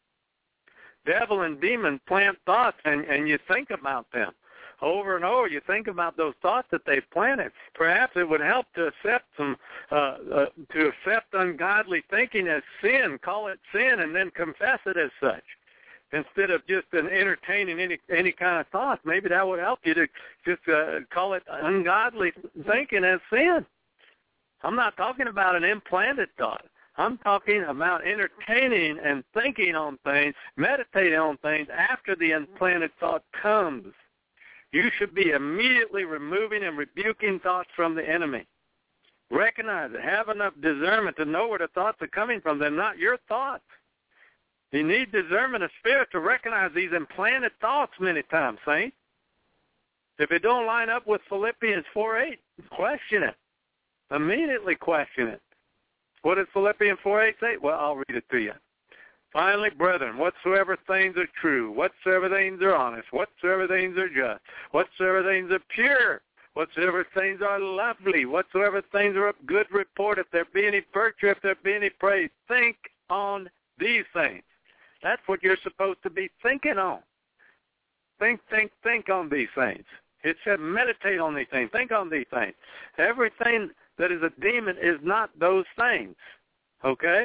Devil and demon plant thoughts, and, and you think about them. Over and over, you think about those thoughts that they've planted. Perhaps it would help to accept some, uh, uh, to accept ungodly thinking as sin, call it sin, and then confess it as such, instead of just an entertaining any any kind of thoughts. Maybe that would help you to just uh, call it ungodly thinking as sin. I'm not talking about an implanted thought. I'm talking about entertaining and thinking on things, meditating on things after the implanted thought comes. You should be immediately removing and rebuking thoughts from the enemy. Recognize it. Have enough discernment to know where the thoughts are coming from. They're not your thoughts. You need discernment of spirit to recognize these implanted thoughts many times, saints. If it don't line up with Philippians four eight, question it. Immediately question it. What does Philippians four eight say? Well, I'll read it to you. Finally, brethren, whatsoever things are true, whatsoever things are honest, whatsoever things are just, whatsoever things are pure, whatsoever things are lovely, whatsoever things are of good report, if there be any virtue, if there be any praise, think on these things. That's what you're supposed to be thinking on. Think, think, think on these things. It said meditate on these things. Think on these things. Everything that is a demon is not those things, okay?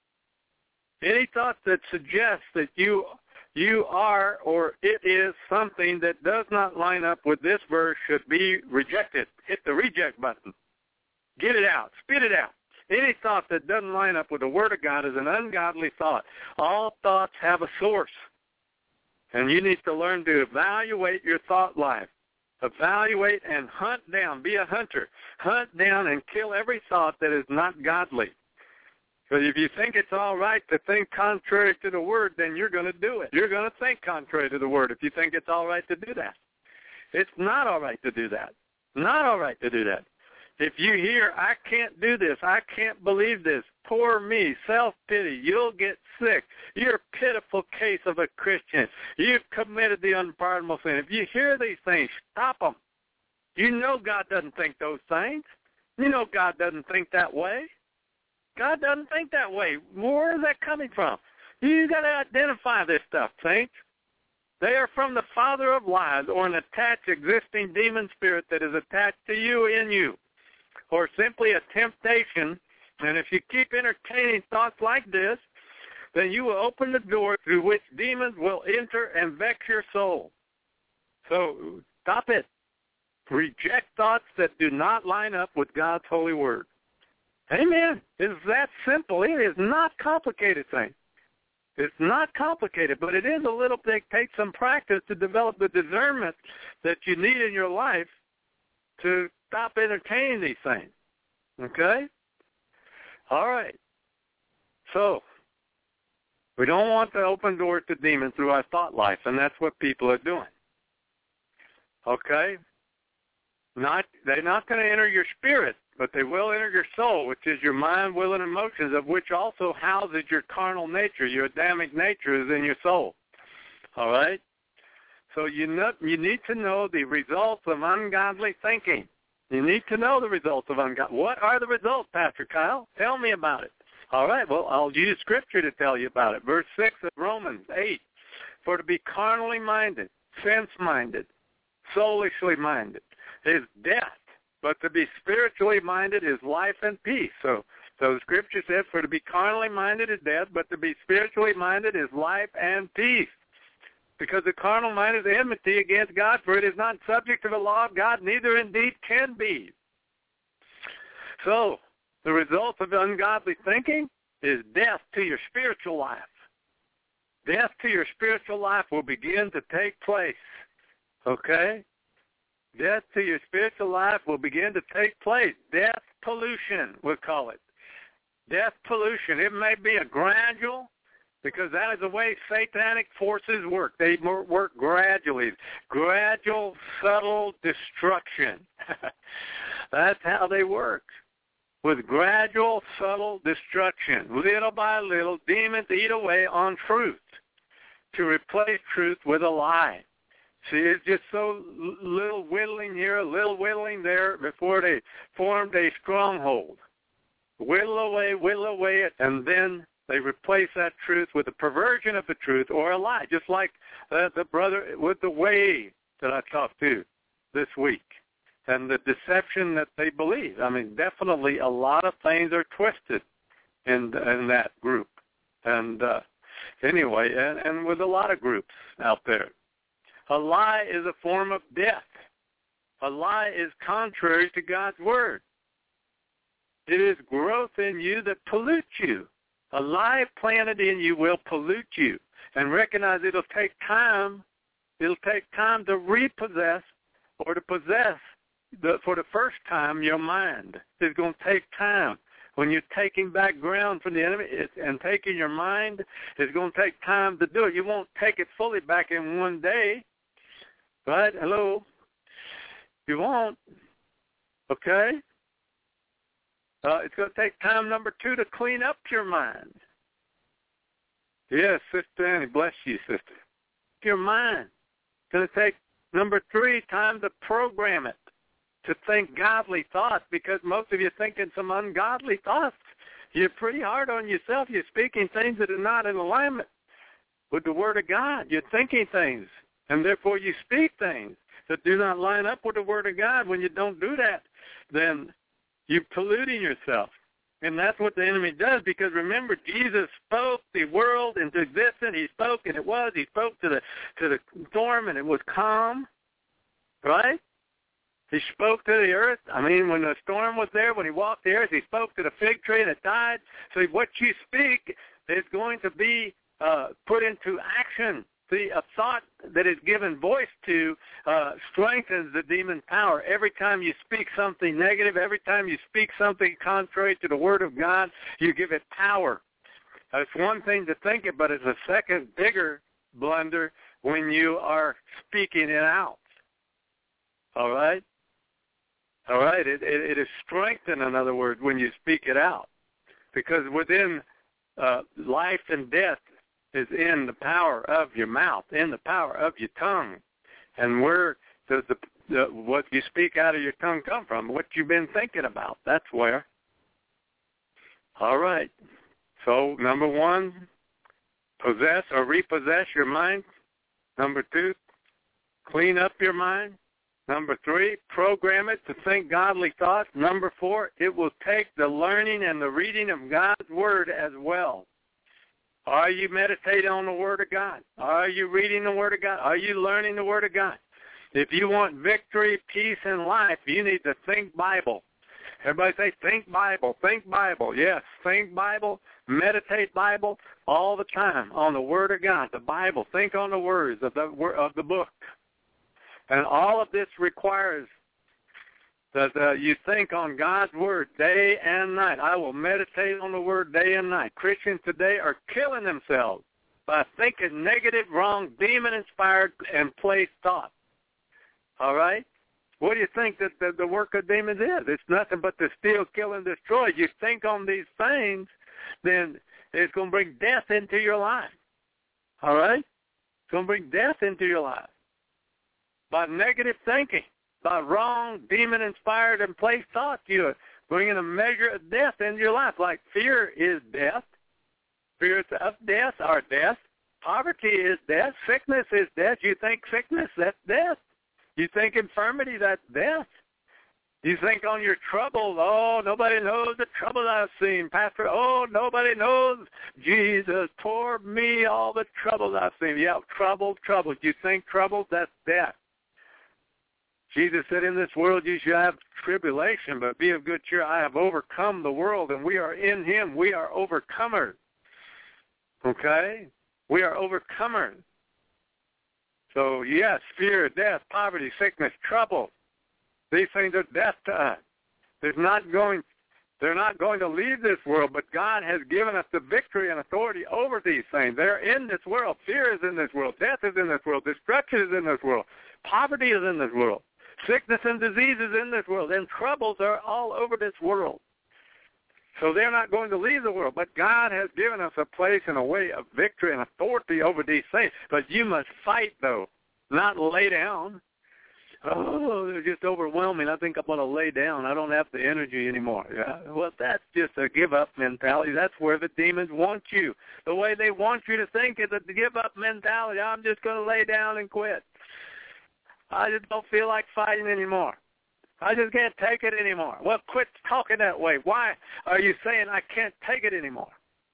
Any thought that suggests that you you are or it is something that does not line up with this verse should be rejected. Hit the reject button. Get it out. Spit it out. Any thought that doesn't line up with the Word of God is an ungodly thought. All thoughts have a source, and you need to learn to evaluate your thought life. Evaluate and hunt down. Be a hunter. Hunt down and kill every thought that is not godly. Because if you think it's all right to think contrary to the Word, then you're going to do it. You're going to think contrary to the Word if you think it's all right to do that. It's not all right to do that. Not all right to do that. If you hear, I can't do this, I can't believe this, poor me, self-pity, you'll get sick, you're a pitiful case of a Christian, you've committed the unpardonable sin. If you hear these things, stop them. You know God doesn't think those things. You know God doesn't think that way. God doesn't think that way. Where is that coming from? You got to identify this stuff, saints. They are from the father of lies, or an attached existing demon spirit that is attached to you in you, or simply a temptation. And if you keep entertaining thoughts like this, then you will open the door through which demons will enter and vex your soul. So stop it. Reject thoughts that do not line up with God's holy word. Amen. It's that simple. It is not complicated thing. It's not complicated, but it is a little bit. It takes some practice to develop the discernment that you need in your life to stop entertaining these things. Okay? All right. So, we don't want to open doors to demons through our thought life, and that's what people are doing. Okay? Not they're not going to enter your spirit, but they will enter your soul, which is your mind, will, and emotions, of which also houses your carnal nature. Your Adamic nature is in your soul. All right? So you know, you need to know the results of ungodly thinking. You need to know the results of ungodly. What are the results, Pastor Kyle? Tell me about it. All right, well, I'll use Scripture to tell you about it. Verse six of Romans eight, for to be carnally minded, sense-minded, soulishly minded is death, but to be spiritually minded is life and peace. So, so the Scripture says, for to be carnally minded is death, but to be spiritually minded is life and peace. Because the carnal mind is enmity against God, for it is not subject to the law of God, neither indeed can be. So, the result of ungodly thinking is death to your spiritual life. Death to your spiritual life will begin to take place. Okay? Death to your spiritual life will begin to take place. Death pollution, we'll call it. Death pollution. It may be a gradual, because that is the way satanic forces work. They work gradually. Gradual, subtle destruction. That's how they work. With gradual, subtle destruction. Little by little, demons eat away on truth to replace truth with a lie. See, it's just so little whittling here, a little whittling there before they formed a stronghold. Whittle away, whittle away, and then they replace that truth with a perversion of the truth or a lie, just like uh, the brother with the way that I talked to this week and the deception that they believe. I mean, definitely a lot of things are twisted in, in that group. And uh, anyway, and, and with a lot of groups out there. A lie is a form of death. A lie is contrary to God's word. It is growth in you that pollutes you. A lie planted in you will pollute you. And recognize it'll take time. It'll take time to repossess or to possess, the, for the first time, your mind. It's going to take time. When you're taking back ground from the enemy it's, and taking your mind, it's going to take time to do it. You won't take it fully back in one day. Right? Hello? You won't. Okay? Uh, it's going to take time, number two, to clean up your mind. Yes, Sister Annie, bless you, sister. Your mind. It's going to take, number three, time to program it. to think godly thoughts, because most of you are thinking some ungodly thoughts. You're pretty hard on yourself. You're speaking things that are not in alignment with the Word of God. You're thinking things, and therefore you speak things that do not line up with the Word of God. When you don't do that, then you're polluting yourself. And that's what the enemy does, because remember, Jesus spoke the world into existence. He spoke, and it was. He spoke to the to the storm, and it was calm, right? He spoke to the earth. I mean, when the storm was there, when he walked the earth, he spoke to the fig tree, and it died. So what you speak is going to be uh, put into action. See, a thought that is given voice to uh, strengthens the demon's power. Every time you speak something negative, every time you speak something contrary to the Word of God, you give it power. Uh, it's one thing to think it, but it's a second bigger blunder when you are speaking it out. All right? All right? It, it, it is strengthened, in other words, when you speak it out. Because within uh, life and death is in the power of your mouth, in the power of your tongue. And where does the, the what you speak out of your tongue come from? What you've been thinking about, that's where. All right. So, number one, possess or repossess your mind. Number two, clean up your mind. Number three, program it to think godly thoughts. Number four, it will take the learning and the reading of God's Word as well. Are you meditating on the Word of God? Are you reading the Word of God? Are you learning the Word of God? If you want victory, peace, and life, you need to think Bible. Everybody say, think Bible, think Bible. Yes, think Bible, meditate Bible all the time on the Word of God, the Bible. Think on the words of the, of the book. And all of this requires that uh, you think on God's Word day and night. I will meditate on the Word day and night. Christians today are killing themselves by thinking negative, wrong, demon-inspired, and placed thoughts. All right? What do you think that the, the work of demons is? It's nothing but to steal, kill, and destroy. You think on these things, then it's going to bring death into your life. All right? It's going to bring death into your life by negative thinking. By wrong, demon-inspired and placed thoughts, you're bringing a measure of death into your life. Like fear is death. Fears of death are death. Poverty is death. Sickness is death. You think sickness, that's death. You think infirmity, that's death. You think on your trouble, oh, nobody knows the trouble I've seen. Pastor, oh, nobody knows Jesus. Poor me, all the troubles I've seen. Yeah, trouble, trouble. You think trouble, that's death. Jesus said, in this world you shall have tribulation, but be of good cheer. I have overcome the world, and we are in him. We are overcomers. Okay? We are overcomers. So, yes, fear, death, poverty, sickness, trouble. These things are death to us. There's not going, they're not going to leave this world, but God has given us the victory and authority over these things. They're in this world. Fear is in this world. Death is in this world. Destruction is in this world. Poverty is in this world. Sickness and disease is in this world, and troubles are all over this world. So they're not going to leave the world, but God has given us a place and a way of victory and authority over these things. But you must fight, though, not lay down. Oh, they're just overwhelming. I think I'm going to lay down. I don't have the energy anymore. Yeah. Well, that's just a give-up mentality. That's where the demons want you. The way they want you to think is a give-up mentality. I'm just going to lay down and quit. I just don't feel like fighting anymore. I just can't take it anymore. Well, quit talking that way. Why are you saying I can't take it anymore?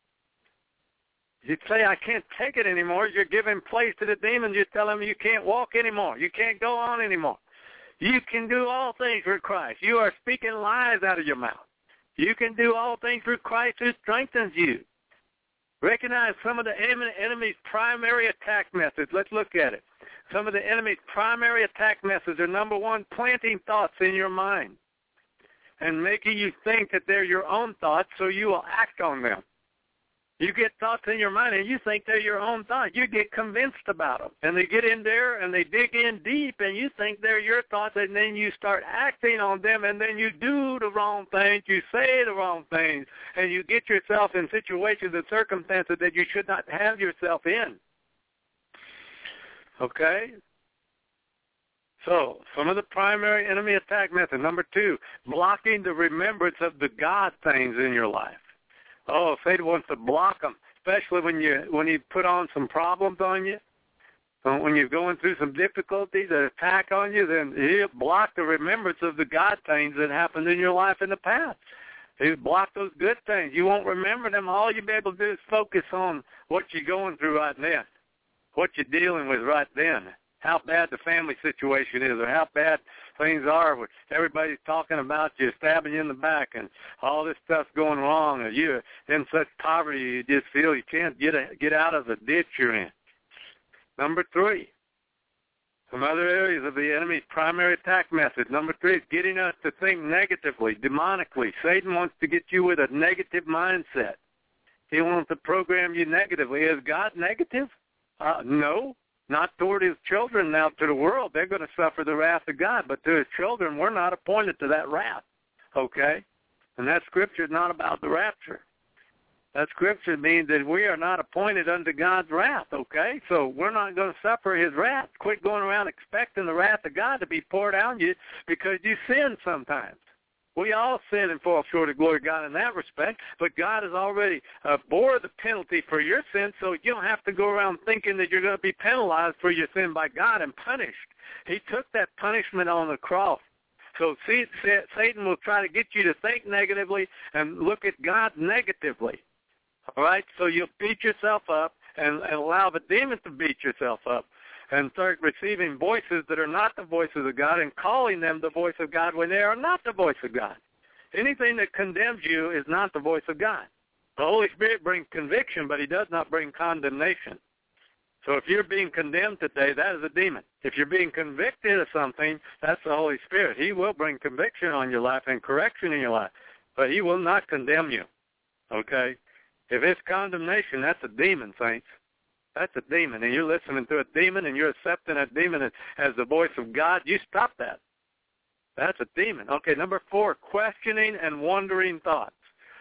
You say I can't take it anymore. You're giving place to the demons. You're telling them you can't walk anymore. You can't go on anymore. You can do all things through Christ. You are speaking lies out of your mouth. You can do all things through Christ who strengthens you. Recognize some of the enemy's primary attack methods. Let's look at it. Some of the enemy's primary attack methods are, number one, planting thoughts in your mind and making you think that they're your own thoughts so you will act on them. You get thoughts in your mind and you think they're your own thoughts. You get convinced about them. And they get in there and they dig in deep and you think they're your thoughts, and then you start acting on them, and then you do the wrong things, you say the wrong things, and you get yourself in situations and circumstances that you should not have yourself in. Okay? So, some of the primary enemy attack methods. Number two, blocking the remembrance of the God things in your life. Oh, Satan wants to block them, especially when you when you put on some problems on you. When you're going through some difficulties that attack on you, then he'll block the remembrance of the God things that happened in your life in the past. He'll block those good things. You won't remember them. All you'll be able to do is focus on what you're going through right then, what you're dealing with right then, how bad the family situation is, or how bad things are. Everybody's talking about you, stabbing you in the back, and all this stuff's going wrong, or you're in such poverty you just feel you can't get a, get out of the ditch you're in. Number three, some other areas of the enemy's primary attack method. Number three is getting us to think negatively, demonically. Satan wants to get you with a negative mindset. He wants to program you negatively. Is God negative? Uh, no, not toward his children. Now, to the world, they're going to suffer the wrath of God. But to his children, we're not appointed to that wrath, okay? And that scripture is not about the rapture. That scripture means that we are not appointed unto God's wrath, okay? So we're not going to suffer his wrath. Quit going around expecting the wrath of God to be poured out on you because you sin sometimes. We all sin and fall short of glory of God in that respect, but God has already uh, bore the penalty for your sin, so you don't have to go around thinking that you're going to be penalized for your sin by God and punished. He took that punishment on the cross. So see, Satan will try to get you to think negatively and look at God negatively. All right, so you'll beat yourself up and, and allow the demons to beat yourself up and start receiving voices that are not the voices of God and calling them the voice of God when they are not the voice of God. Anything that condemns you is not the voice of God. The Holy Spirit brings conviction, but he does not bring condemnation. So if you're being condemned today, that is a demon. If you're being convicted of something, that's the Holy Spirit. He will bring conviction on your life and correction in your life, but he will not condemn you, okay? If it's condemnation, that's a demon, saints. That's a demon, and you're listening to a demon, and you're accepting a demon as, as the voice of God. You stop that. That's a demon. Okay, number four, questioning and wondering thoughts.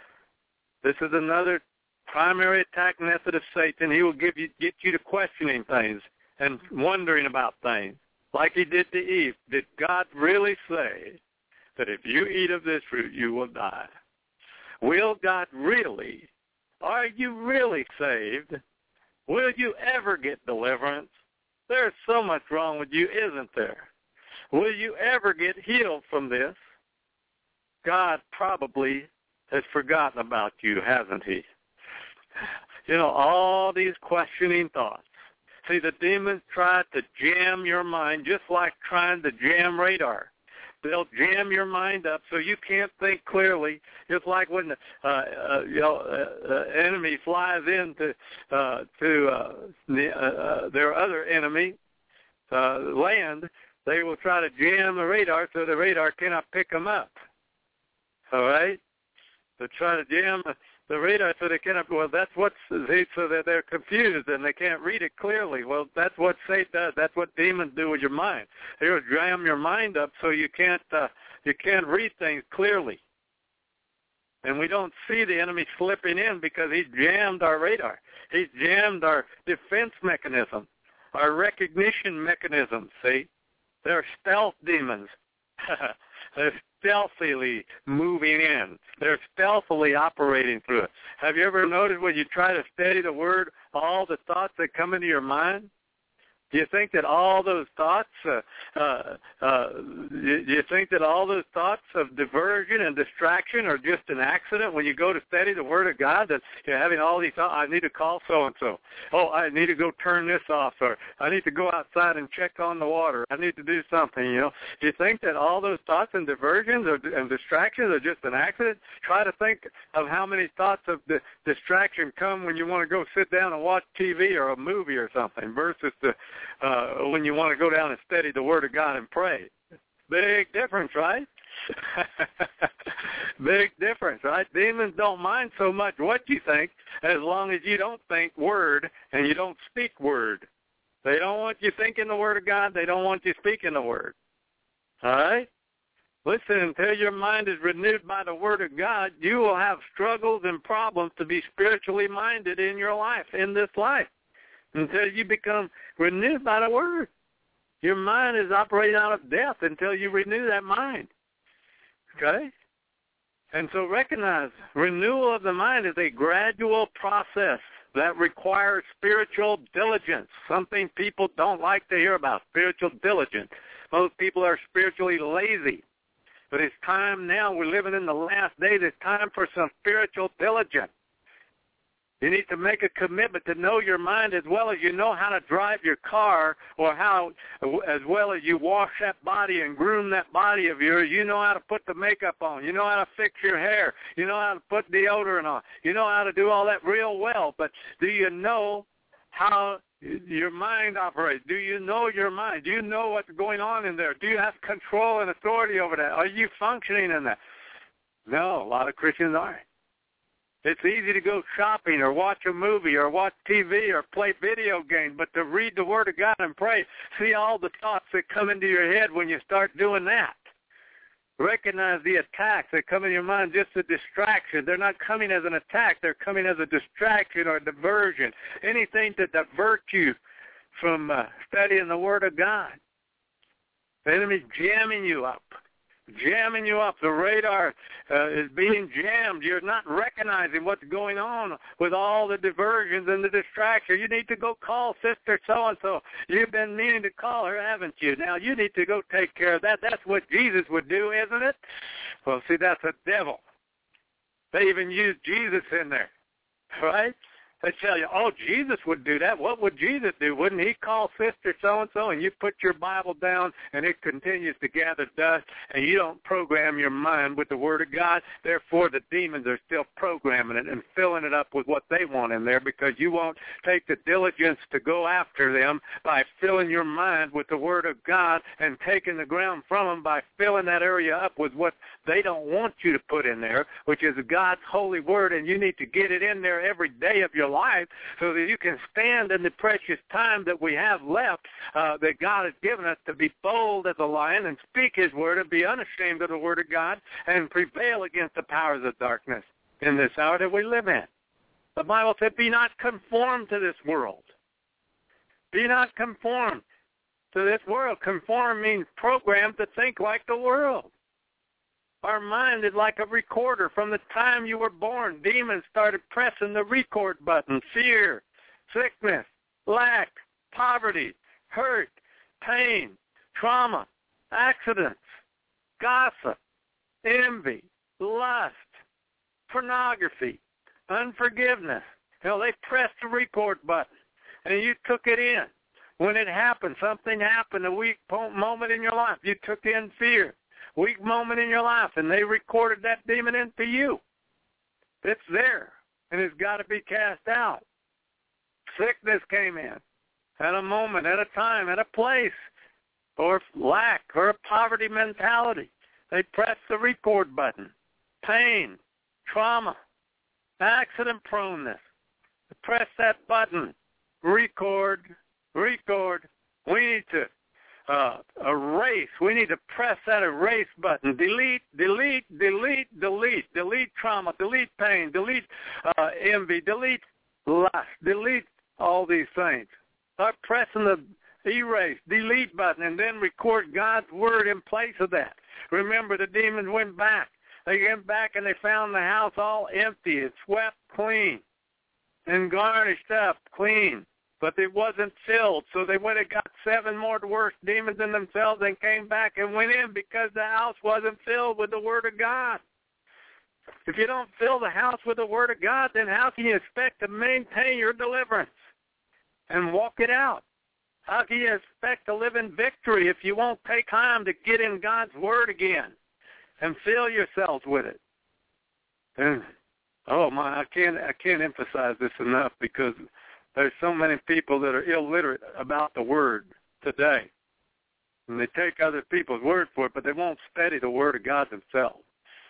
This is another primary attack method of Satan. He will give you, get you to questioning things and wondering about things, like he did to Eve. Did God really say that if you eat of this fruit, you will die? Will God really? Are you really saved? Will you ever get deliverance? There's so much wrong with you, isn't there? Will you ever get healed from this? God probably has forgotten about you, hasn't he? You know, all these questioning thoughts. See, the demons try to jam your mind just like trying to jam radar. They'll jam your mind up so you can't think clearly. Just like when the uh, uh, you know, uh, uh, enemy flies into uh, to uh, the, uh, uh, their other enemy uh, land, they will try to jam the radar so the radar cannot pick them up. All right? They try to jam the radar so they cannot. Well, that's what so that they're confused and they can't read it clearly. Well, that's what Satan does. That's what demons do with your mind. They'll jam your mind up so you can't uh, you can't read things clearly. And we don't see the enemy slipping in because he's jammed our radar. He's jammed our defense mechanism, our recognition mechanism. See, they're stealth demons. They're stealthily moving in. They're stealthily operating through it. Have you ever noticed when you try to study the Word, all the thoughts that come into your mind? Do you think that all those thoughts, uh, uh, uh, do you think that all those thoughts of diversion and distraction are just an accident when you go to study the Word of God, that you're having all these thoughts, I need to call so-and-so. Oh, I need to go turn this off, or I need to go outside and check on the water. I need to do something, you know. Do you think that all those thoughts and diversions or, and distractions are just an accident? Try to think of how many thoughts of the distraction come when you want to go sit down and watch T V or a movie or something versus the Uh, when you want to go down and study the Word of God and pray. Big difference, right? Big difference, right? Demons don't mind so much what you think as long as you don't think Word and you don't speak Word. They don't want you thinking the Word of God. They don't want you speaking the Word. All right? Listen, until your mind is renewed by the Word of God, you will have struggles and problems to be spiritually minded in your life, in this life, until you become renewed by the Word. Your mind is operating out of death until you renew that mind. Okay? And so recognize, renewal of the mind is a gradual process that requires spiritual diligence, something people don't like to hear about, spiritual diligence. Most people are spiritually lazy. But it's time now, we're living in the last days, it's time for some spiritual diligence. You need to make a commitment to know your mind as well as you know how to drive your car, or how, as well as you wash that body and groom that body of yours, you know how to put the makeup on. You know how to fix your hair. You know how to put deodorant on. You know how to do all that real well. But do you know how your mind operates? Do you know your mind? Do you know what's going on in there? Do you have control and authority over that? Are you functioning in that? No, a lot of Christians aren't. It's easy to go shopping or watch a movie or watch T V or play video games, but to read the Word of God and pray, see all the thoughts that come into your head when you start doing that. Recognize the attacks that come in your mind, just a distraction. They're not coming as an attack. They're coming as a distraction or a diversion. Anything to divert you from uh, studying the Word of God. The enemy's jamming you up. Jamming you up. The radar uh, is being jammed. You're not recognizing what's going on with all the diversions and the distractions. You need to go call Sister So-and-so. You've been meaning to call her, haven't you? Now, you need to go take care of that. That's what Jesus would do, isn't it? Well, see, that's a devil. They even use Jesus in there, right? They tell you, oh, Jesus would do that. What would Jesus do? Wouldn't he call Sister So-and-so, and you put your Bible down and it continues to gather dust, and you don't program your mind with the Word of God? Therefore, the demons are still programming it and filling it up with what they want in there, because you won't take the diligence to go after them by filling your mind with the Word of God and taking the ground from them by filling that area up with what they don't want you to put in there, which is God's holy Word, and you need to get it in there every day of your life so that you can stand in the precious time that we have left, uh, that God has given us, to be bold as a lion and speak His Word and be unashamed of the Word of God and prevail against the powers of darkness in this hour that we live in. The Bible said, be not conformed to this world. Be not conformed to this world. Conform means programmed to think like the world. Our mind is like a recorder. From the time you were born, demons started pressing the record button. Fear, sickness, lack, poverty, hurt, pain, trauma, accidents, gossip, envy, lust, pornography, unforgiveness. You know, they pressed the record button, and you took it in. When it happened, something happened, a weak moment in your life, you took in fear. Weak moment in your life, and they recorded that demon into you. It's there, and it's got to be cast out. Sickness came in at a moment, at a time, at a place, or lack, or a poverty mentality. They pressed the record button. Pain, trauma, accident proneness. Press that button. Record, record. We need to Uh, erase. We need to press that erase button. Delete, delete, delete, delete. Delete trauma, delete pain, delete uh, envy, delete lust, delete all these things. Start pressing the erase, delete button, and then record God's Word in place of that. Remember, the demons went back. They went back and they found the house all empty. It swept clean and garnished up clean. But it wasn't filled, so they went and got seven more worse demons than themselves and came back and went in because the house wasn't filled with the Word of God. If you don't fill the house with the Word of God, then how can you expect to maintain your deliverance and walk it out? How can you expect to live in victory if you won't take time to get in God's Word again and fill yourselves with it? And, oh my, I can't, I can't emphasize this enough, because there's so many people that are illiterate about the Word today. And they take other people's word for it, but they won't study the Word of God themselves.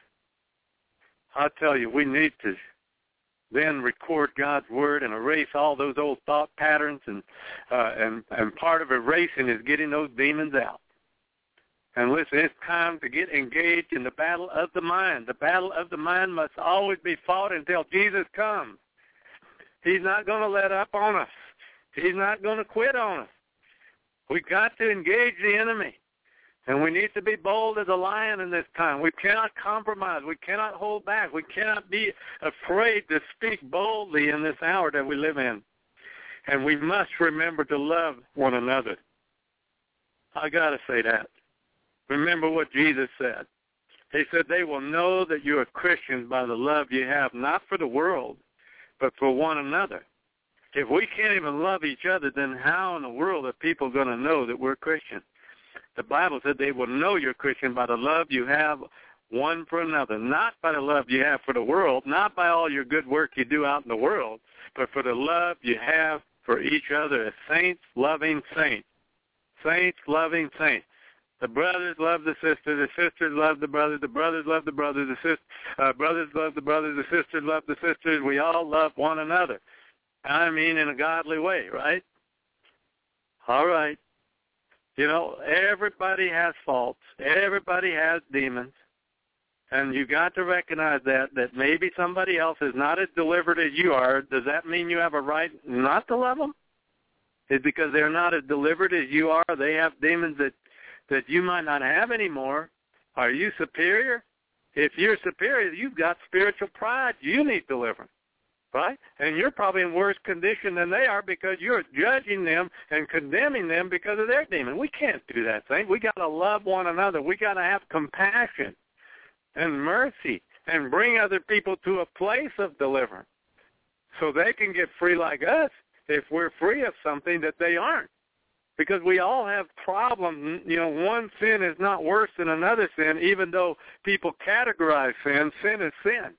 I tell you, we need to then record God's Word and erase all those old thought patterns. And, uh, and, and part of erasing is getting those demons out. And listen, it's time to get engaged in the battle of the mind. The battle of the mind must always be fought until Jesus comes. He's not going to let up on us. He's not going to quit on us. We've got to engage the enemy. And we need to be bold as a lion in this time. We cannot compromise. We cannot hold back. We cannot be afraid to speak boldly in this hour that we live in. And we must remember to love one another. I got to say that. Remember what Jesus said. He said, they will know that you are Christians by the love you have, not for the world, but for one another. If we can't even love each other, then how in the world are people going to know that we're Christians? The Bible said they will know you're Christian by the love you have one for another, not by the love you have for the world, not by all your good work you do out in the world, but for the love you have for each other as saints loving saints. Saints loving saints. The brothers love the sisters, the sisters love the brothers, the brothers love the brothers, the sisters, uh, brothers love the brothers, the sisters love the sisters. We all love one another. I mean in a godly way, right? All right. You know, everybody has faults. Everybody has demons. And you got to recognize that, that maybe somebody else is not as delivered as you are. Does that mean you have a right not to love them? Is because they're not as delivered as you are? They have demons that, that you might not have anymore. Are you superior? If you're superior, you've got spiritual pride. You need deliverance. Right? And you're probably in worse condition than they are because you're judging them and condemning them because of their demon. We can't do that thing. We got to love one another. We got to have compassion and mercy and bring other people to a place of deliverance so they can get free like us if we're free of something that they aren't. Because we all have problems. You know, one sin is not worse than another sin, even though people categorize sin. Sin is sin.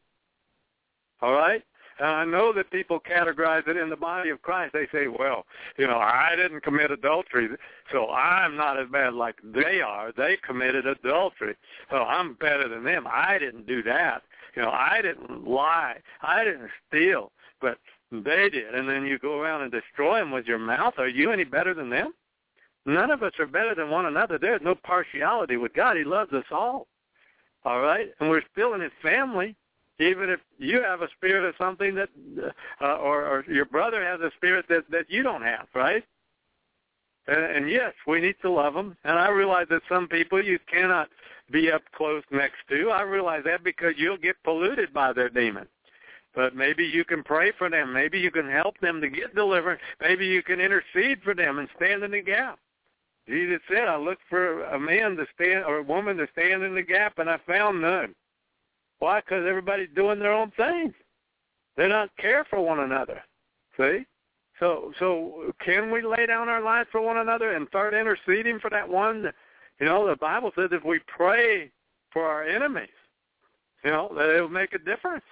All right? And I know that people categorize it in the body of Christ. They say, well, you know, I didn't commit adultery, so I'm not as bad like they are. They committed adultery. So I'm better than them. I didn't do that. You know, I didn't lie. I didn't steal, but they did. And then you go around and destroy them with your mouth. Are you any better than them? None of us are better than one another. There's no partiality with God. He loves us all. All right? And we're still in his family. Even if you have a spirit of something that, uh, or, or your brother has a spirit that, that you don't have, right? And, and yes, we need to love them. And I realize that some people you cannot be up close next to. I realize that because you'll get polluted by their demon. But maybe you can pray for them. Maybe you can help them to get delivered. Maybe you can intercede for them and stand in the gap. Jesus said, I looked for a man to stand or a woman to stand in the gap, and I found none. Why? Because everybody's doing their own thing. They don't care for one another. See? So so can we lay down our lives for one another and start interceding for that one? You know, the Bible says if we pray for our enemies, you know, that it will make a difference.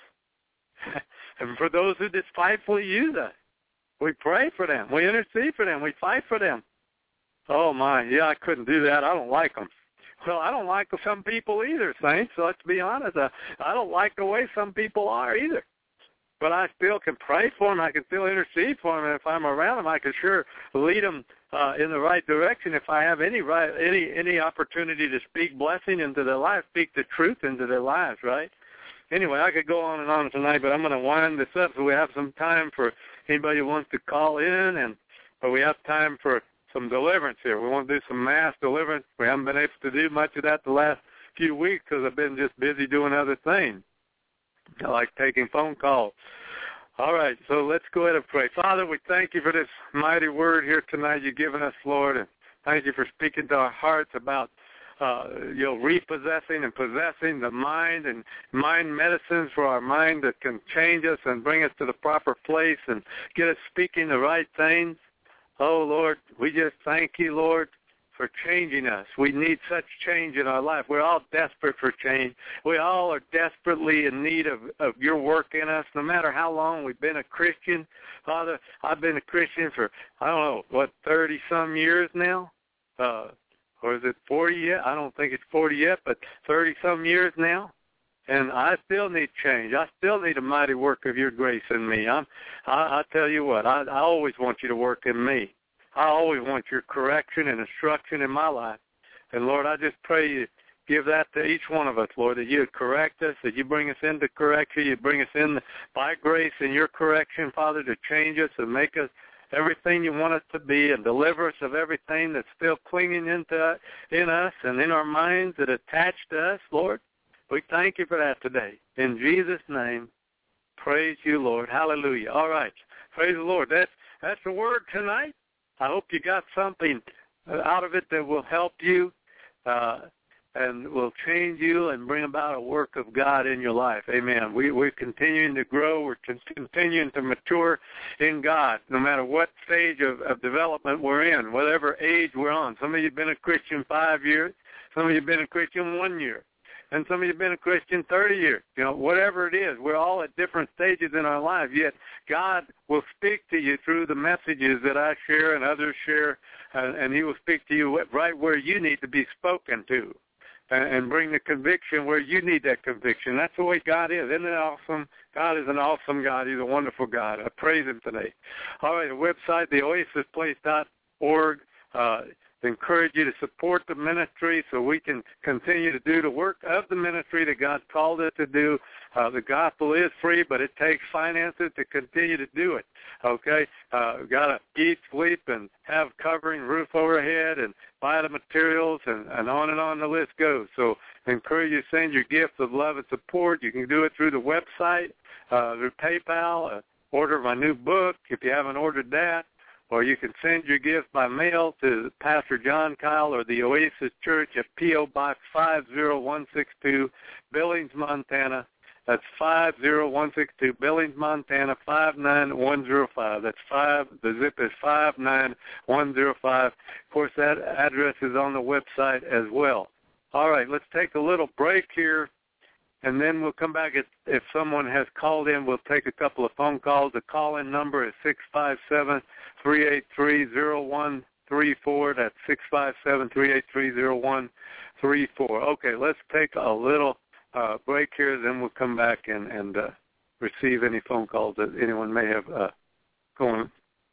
And for those who despitefully use us, we pray for them. We intercede for them. We fight for them. Oh, my. Yeah, I couldn't do that. I don't like them. Well, I don't like some people either, saints. So let's be honest. I, I don't like the way some people are either. But I still can pray for them. I can still intercede for them. And if I'm around them, I can sure lead them uh, in the right direction. If I have any right, any any opportunity to speak blessing into their life, speak the truth into their lives, right? Anyway, I could go on and on tonight, but I'm going to wind this up so we have some time for anybody who wants to call in, and but we have time for some deliverance here. We want to do some mass deliverance. We haven't been able to do much of that the last few weeks because I've been just busy doing other things, like taking phone calls. All right, so let's go ahead and pray. Father, we thank you for this mighty word here tonight you've given us, Lord, and thank you for speaking to our hearts about uh, you know, repossessing and possessing the mind and mind medicines for our mind that can change us and bring us to the proper place and get us speaking the right things. Oh, Lord, we just thank you, Lord, for changing us. We need such change in our life. We're all desperate for change. We all are desperately in need of, of your work in us, no matter how long we've been a Christian. Father, I've been a Christian for, I don't know, what, thirty-some years now? Uh, or is it forty yet? I don't think it's forty yet, but thirty-some years now. And I still need change. I still need a mighty work of your grace in me. I'm, I, I tell you what, I, I always want you to work in me. I always want your correction and instruction in my life. And, Lord, I just pray you give that to each one of us, Lord, that you would correct us, that you bring us into correction, you bring us in by grace in your correction, Father, to change us and make us everything you want us to be, and deliver us of everything that's still clinging into in us and in our minds that attached to us, Lord. We thank you for that today. In Jesus' name, praise you, Lord. Hallelujah. All right. Praise the Lord. That's, that's the word tonight. I hope you got something out of it that will help you uh, and will change you and bring about a work of God in your life. Amen. We, we're continuing to grow. We're continuing to mature in God, no matter what stage of, of development we're in, whatever age we're on. Some of you have been a Christian five years. Some of you have been a Christian one year. And some of you have been a Christian thirty years. You know, whatever it is, we're all at different stages in our lives, yet God will speak to you through the messages that I share and others share, and, and he will speak to you right where you need to be spoken to and, and bring the conviction where you need that conviction. That's the way God is. Isn't it awesome? God is an awesome God. He's a wonderful God. I praise him today. All right, the website, the oasis place dot org. Uh, encourage you to support the ministry so we can continue to do the work of the ministry that God called us to do. Uh, the gospel is free, but it takes finances to continue to do it. Okay? Uh, we've got to eat, sleep, and have covering, roof overhead, and buy the materials, and, and on and on the list goes. So I encourage you to send your gifts of love and support. You can do it through the website, uh, through PayPal, uh, order my new book if you haven't ordered that. Or you can send your gift by mail to Pastor John Kyle or the Oasis Church at P O Box five oh one six two, Billings, Montana. That's five oh one six two, Billings, Montana, five nine one oh five. That's five, the zip is five nine one oh five. Of course, that address is on the website as well. All right, let's take a little break here. And then we'll come back. If, if someone has called in, we'll take a couple of phone calls. The call-in number is six five seven, three eight three, zero one three four. That's six five seven, three eight three, zero one three four. Okay, let's take a little uh, break here, then we'll come back and, and uh, receive any phone calls that anyone may have uh, going.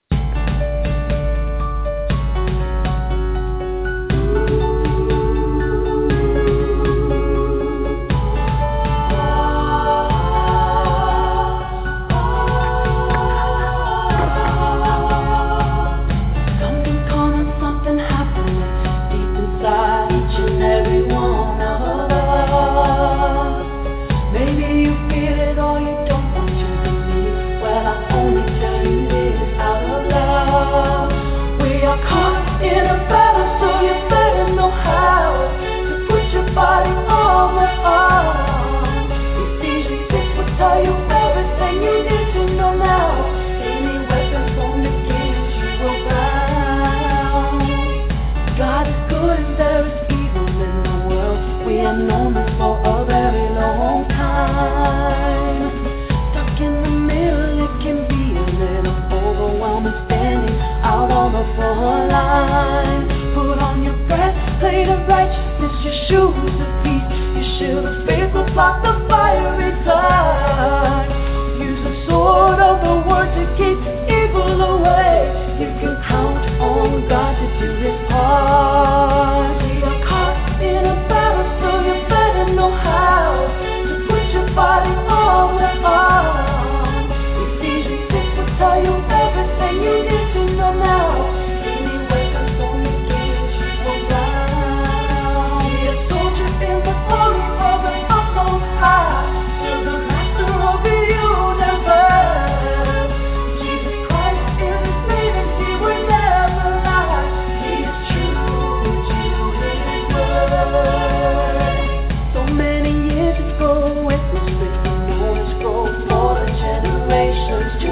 Like the fire inside. Use the sword of the word to keep evil away. You can count on God to do his part. We are caught in a battle, so you better know how to put your body on the arm. Ephesians six will tell you everything you need to know now. Any weapons on the gate you will round. Be a soldier in the holy of the high, to the master of the universe. Jesus Christ is his name and he will never lie. He is true to his word. So many years ago it was written on his scroll for the generations to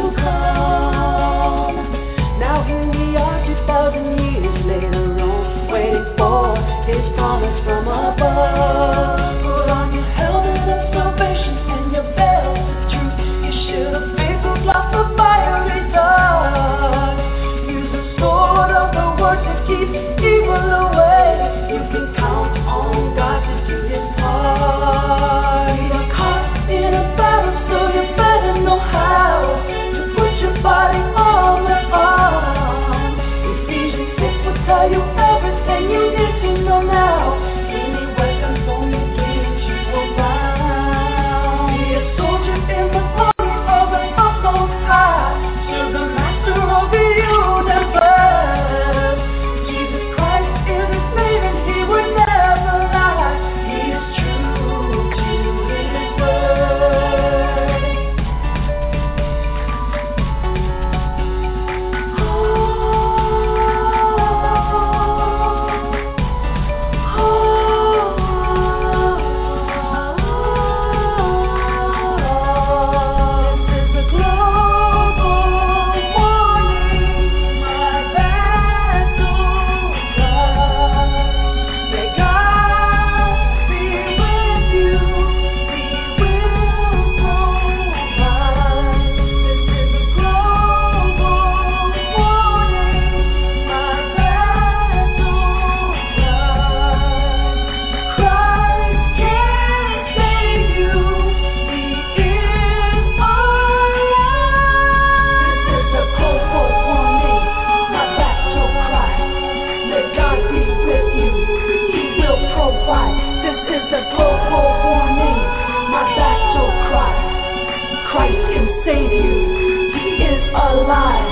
come. Now here we are two thousand years later on, waiting for his promise from above. Put on your helmet of salvation and your belt of truth. You should have faithful like the fiery dart. Use the sword of the word to keep evil away. You can count on God to do his part. We are caught in a battle, so you better know how to put your body on the arm. Ephesians six will tell you everything you need to know now. Any weapons on the gate you will round. Be a soldier in the army of the utmost high. To the master of the universe. cry. This is a global warning. My battle cry. Christ can save you. He is alive.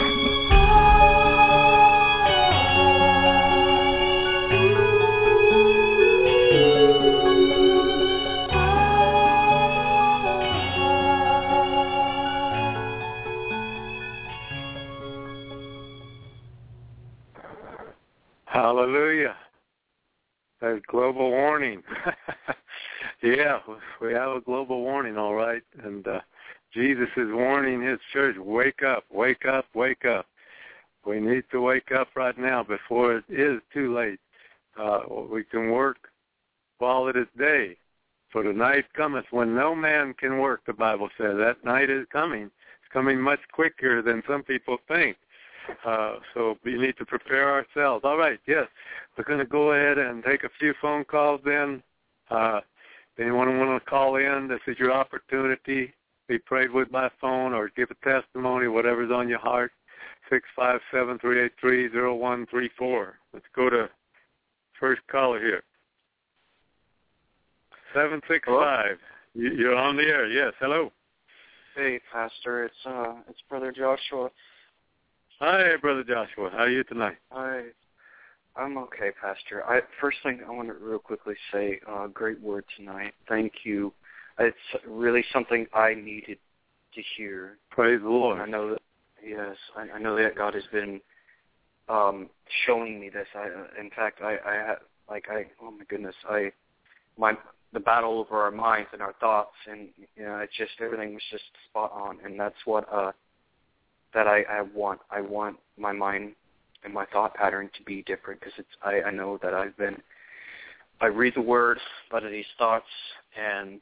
Hallelujah. There's global warning. Yeah, we have a global warning, all right. And uh, Jesus is warning his church, wake up, wake up, wake up. We need to wake up right now before it is too late. Uh, we can work while it is day. For the night cometh when no man can work, the Bible says. That night is coming. It's coming much quicker than some people think. Uh, so we need to prepare ourselves. All right, yes, we're going to go ahead and take a few phone calls then. Uh, anyone want to call in, this is your opportunity. Be prayed with by phone or give a testimony, whatever's on your heart. six five seven, three eight three, zero one three four. Let's go to first caller here. seven six five. You're on the air. Yes, hello. Hey, Pastor. It's uh, it's Brother Joshua. Hi, Brother Joshua. How are you tonight? Hi. I'm okay, Pastor. I first thing I want to real quickly say, uh, great word tonight. Thank you. It's really something I needed to hear. Praise the Lord. And I know that. Yes, I, I know that God has been um, showing me this. I, uh, in fact, I, I like I. Oh my goodness, I my the battle over our minds and our thoughts, and you know, it's just everything was just spot on, and that's what uh, that I, I want. I want my mind and my thought pattern to be different because it's. I, I know that I've been. I read the Word, but of these thoughts, and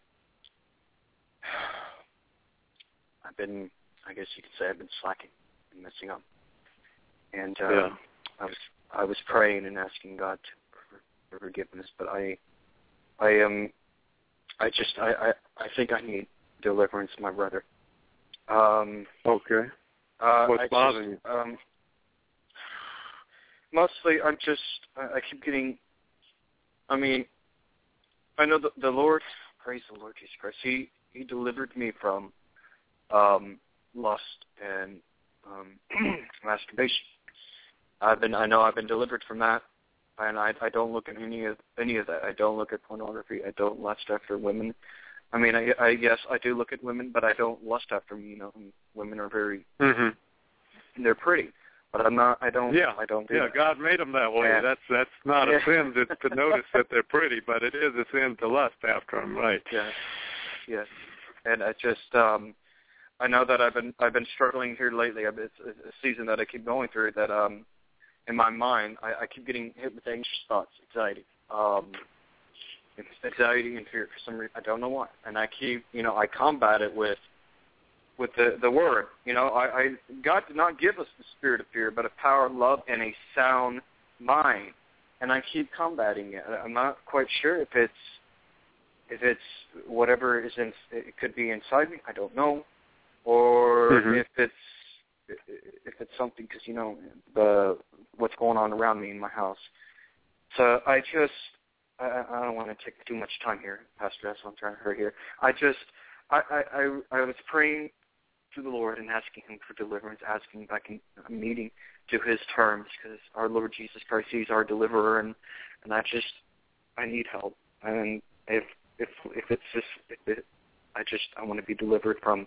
I've been. I guess you could say I've been slacking and messing up. And uh, yeah. I was I was praying and asking God to, for, for forgiveness, but I I am I just I, I, I think I need deliverance, my brother. Um, okay. Uh, What's I bothering just, you? Um, mostly, I'm just I, I keep getting. I mean, I know the, the Lord. Praise the Lord Jesus Christ. He He delivered me from. Um, lust and um, masturbation. I've been, I know I've been delivered from that, and I, I don't look at any of any of that. I don't look at pornography. I don't lust after women. I mean, I, I yes, I do look at women, but I don't lust after them. You know, women are very, mm-hmm. they're pretty, but I'm not. I don't. Yeah, I don't do yeah. that. God made them that way. Yeah. That's that's not yeah. a sin to, to notice that they're pretty, but it is a sin to lust after them, right? Yeah, yes, and I just. Um, I know that I've been I've been struggling here lately. It's a season that I keep going through that um, in my mind I, I keep getting hit with anxious thoughts, anxiety, um, anxiety and fear for some reason. I don't know why, and I keep you know I combat it with with the the word. You know, I, I God did not give us the spirit of fear, but a power, love, and a sound mind. And I keep combating it. I'm not quite sure if it's if it's whatever is in. It could be inside me. I don't know. Or mm-hmm. if it's if it's something because you know the what's going on around me in my house. So I just I, I don't want to take too much time here, Pastor. That's what I'm trying to hurry here. I just I, I, I, I was praying to the Lord and asking Him for deliverance, asking if I can a meeting to His terms because our Lord Jesus Christ, He's our deliverer, and and I just I need help. And if if if it's just if it, I just I want to be delivered from.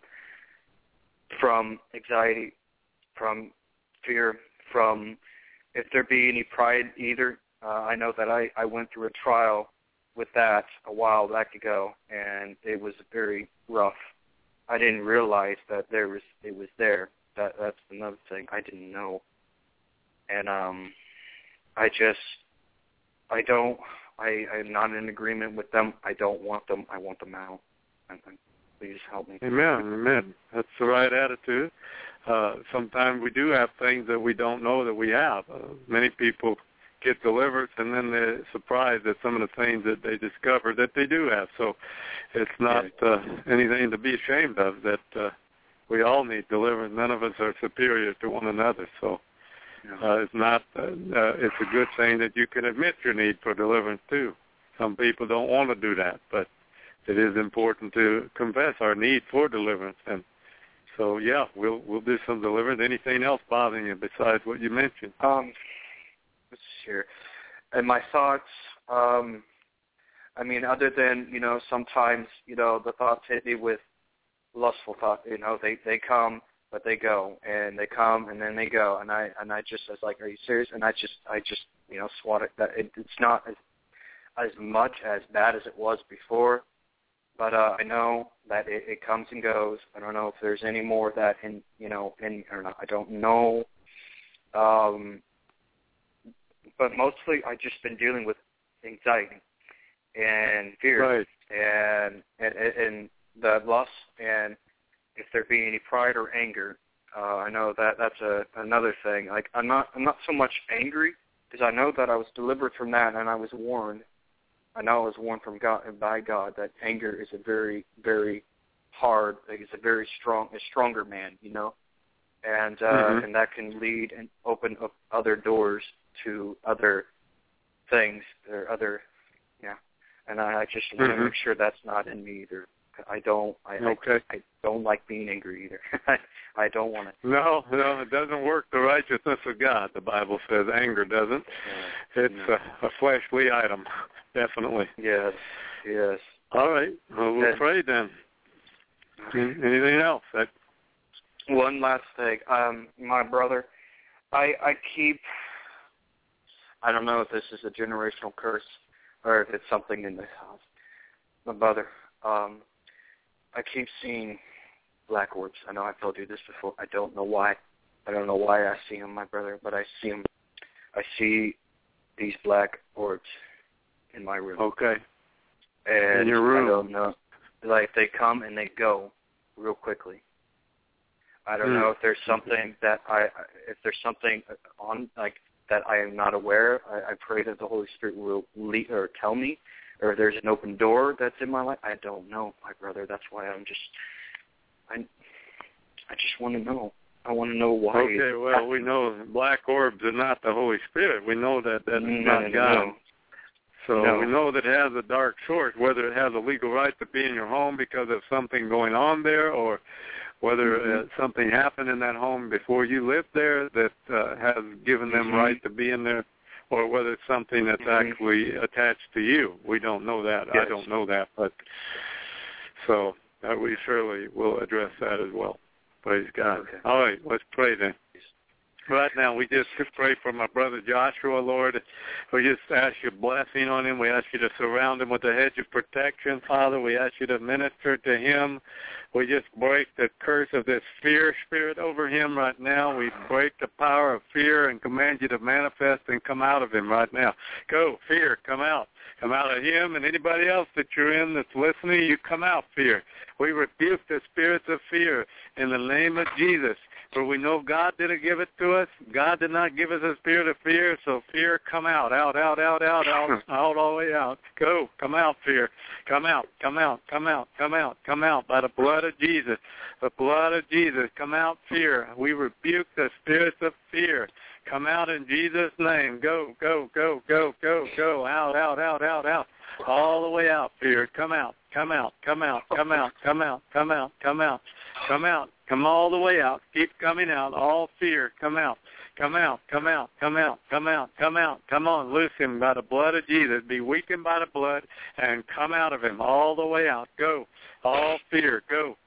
From anxiety, from fear, from if there be any pride either. Uh, I know that I, I went through a trial with that a while back ago, and it was very rough. I didn't realize that there was it was there. That that's another thing I didn't know. And um, I just I don't I I'm not in agreement with them. I don't want them. I want them out. And, and please help me. Amen, amen. That's the right attitude. Uh, sometimes we do have things that we don't know that we have. Uh, many people get delivered, and then they're surprised at some of the things that they discover that they do have. So it's not uh, anything to be ashamed of, that uh, we all need deliverance. None of us are superior to one another. So uh, it's not. Uh, uh, it's a good thing that you can admit your need for deliverance, too. Some people don't want to do that, but it is important to confess our need for deliverance. And so, yeah, we'll we'll do some deliverance. Anything else bothering you besides what you mentioned? Um, let's see here. And my thoughts, um, I mean, other than, you know, sometimes, you know, the thoughts hit me with lustful thoughts. You know, they, they come, but they go, and they come, and then they go. And I and I just was like, are you serious? And I just, I just, you know, swat it. That it, it's not as, as much as bad as it was before. But uh, I know that it, it comes and goes. I don't know if there's any more of that in, you know, in or not. I don't know. Um, but mostly I've just been dealing with anxiety and fear right. and, and and the lust, and if there be any pride or anger. Uh, I know that that's a another thing. Like I'm not I'm not so much angry because I know that I was delivered from that, and I was warned. I know I was warned from God by God that anger is a very, very hard. Like it's a very strong, a stronger man, you know, and uh, mm-hmm. and that can lead and open up other doors to other things or other, yeah. And I, I just want mm-hmm. to make sure that's not in me either. I don't. I, okay. I, I don't like being angry either. I don't want it. No, no, it doesn't work the righteousness of God. The Bible says anger doesn't. Yeah. It's yeah. a, a fleshly item, definitely. Yes, yes. All right, well, we'll And, pray then. Anything else? That... One last thing. Um, my brother, I, I keep, I don't know if this is a generational curse or if it's something in this house. My brother, um, I keep seeing black orbs. I know I've told you this before. I don't know why. I don't know why I see them, my brother, but I see them. I see these black orbs in my room. Okay. And in your room. I don't know. Like, they come and they go real quickly. I don't mm. know if there's something that I, if there's something on, like, that I am not aware of. I, I pray that the Holy Spirit will lead or tell me, or if there's an open door that's in my life. I don't know, my brother. That's why I'm just, I, I just want to know. I want to know why. Okay, well, we know black orbs are not the Holy Spirit. We know that that is no, not God. No. So no. we know that it has a dark source, whether it has a legal right to be in your home because of something going on there, or whether mm-hmm. uh, something happened in that home before you lived there that uh, has given them mm-hmm. right to be in there, or whether it's something that's mm-hmm. actually attached to you. We don't know that. Yes. I don't know that, but so uh, we surely will address that as well. Praise God. Okay. All right, let's pray then. Right now, we just pray for my brother Joshua, Lord. We just ask your blessing on him. We ask you to surround him with a hedge of protection, Father. We ask you to minister to him. We just break the curse of this fear spirit over him right now. We break the power of fear and command you to manifest and come out of him right now. Go, fear, come out. Come out of him and anybody else that you're in that's listening, you come out, fear. We rebuke the spirits of fear in the name of Jesus. For we know God didn't give it to us. God did not give us a spirit of fear, so fear, come out, out, out, out, out, out, out, all the way out. Go, come out, fear. Come out, come out, come out, come out, come out by the blood of Jesus. The blood of Jesus, come out, fear. We rebuke the spirits of fear. Come out in Jesus' name. Go, go, go, go, go, go, out, out, out, out, out. All the way out, fear. Come out, come out, come out, come out, come out, come out, come out, come out. Come all the way out. Keep coming out. All fear, come out. Come out, come out, come out, come out, come out. Come on, loose him by the blood of Jesus. Be weakened by the blood and come out of him all the way out. Go. All fear, go.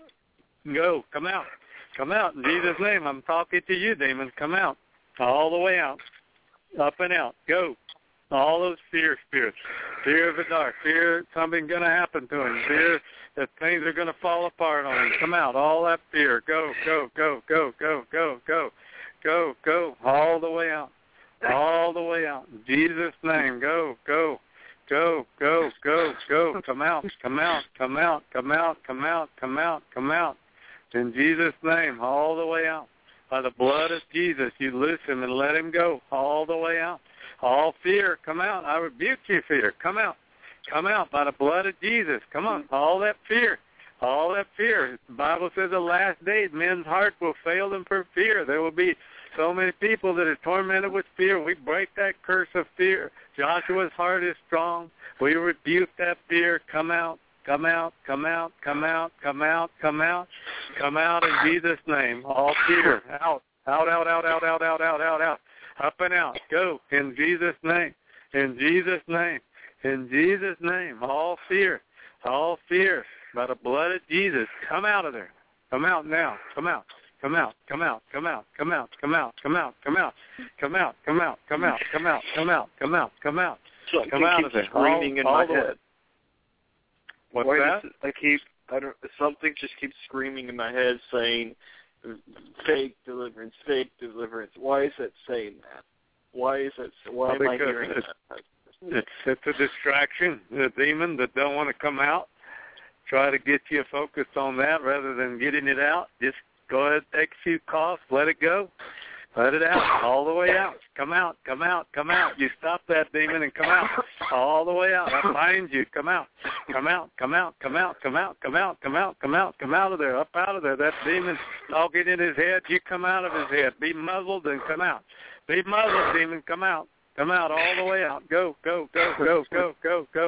Go, come out. Come out in Jesus' name. I'm talking to you, demons. Come out. All the way out. Up and out. Go. All those fear spirits. Fear of the dark. Fear something's going to happen to him. Fear that things are going to fall apart on him. Come out. All that fear. Go, go, go, go, go, go, go, go, go. All the way out. All the way out. In Jesus' name. Go, go, go, go, go, go. Come out. Come out. Come out. Come out. Come out. Come out. Come out. In Jesus' name. All the way out. By the blood of Jesus, you loose him and let him go all the way out. All fear, come out. I rebuke you, fear. Come out. Come out by the blood of Jesus. Come on. All that fear. All that fear. The Bible says the last days men's hearts will fail them for fear. There will be so many people that are tormented with fear. We break that curse of fear. Joshua's heart is strong. We rebuke that fear. Come out, come out, come out, come out, come out, come out, come out in Jesus' name. All fear, out, out, out, out, out, out, out, out, out, out, up and out. Go in Jesus' name, in Jesus' name, in Jesus' name. All fear, all fear, by the blood of Jesus, come out of there. Come out now. Come out. Come out. Come out. Come out. Come out. Come out. Come out. Come out. Come out. Come out. Come out. Come out. Come out. Come out. Come out. Come out of there. Screaming in my head. What's Why that? does it, I keep. I don't. Something just keeps screaming in my head, saying, "Fake deliverance. Fake deliverance." Why is it saying that? Why is it? Why am I hearing that? It's, it's a distraction. The demon that don't want to come out. Try to get you focused on that rather than getting it out. Just go ahead, take a few coughs, let it go. Let it out, all the way out. Come out, come out, come out. You stop that demon and come out, all the way out. I bind you. Come out, come out, come out, come out, come out, come out, come out, come out, come out of there, up out of there. That demon talking in his head, you come out of his head. Be muzzled and come out. Be muzzled, demon, come out. Come out all the way out. Go, go, go, go, go, go, go.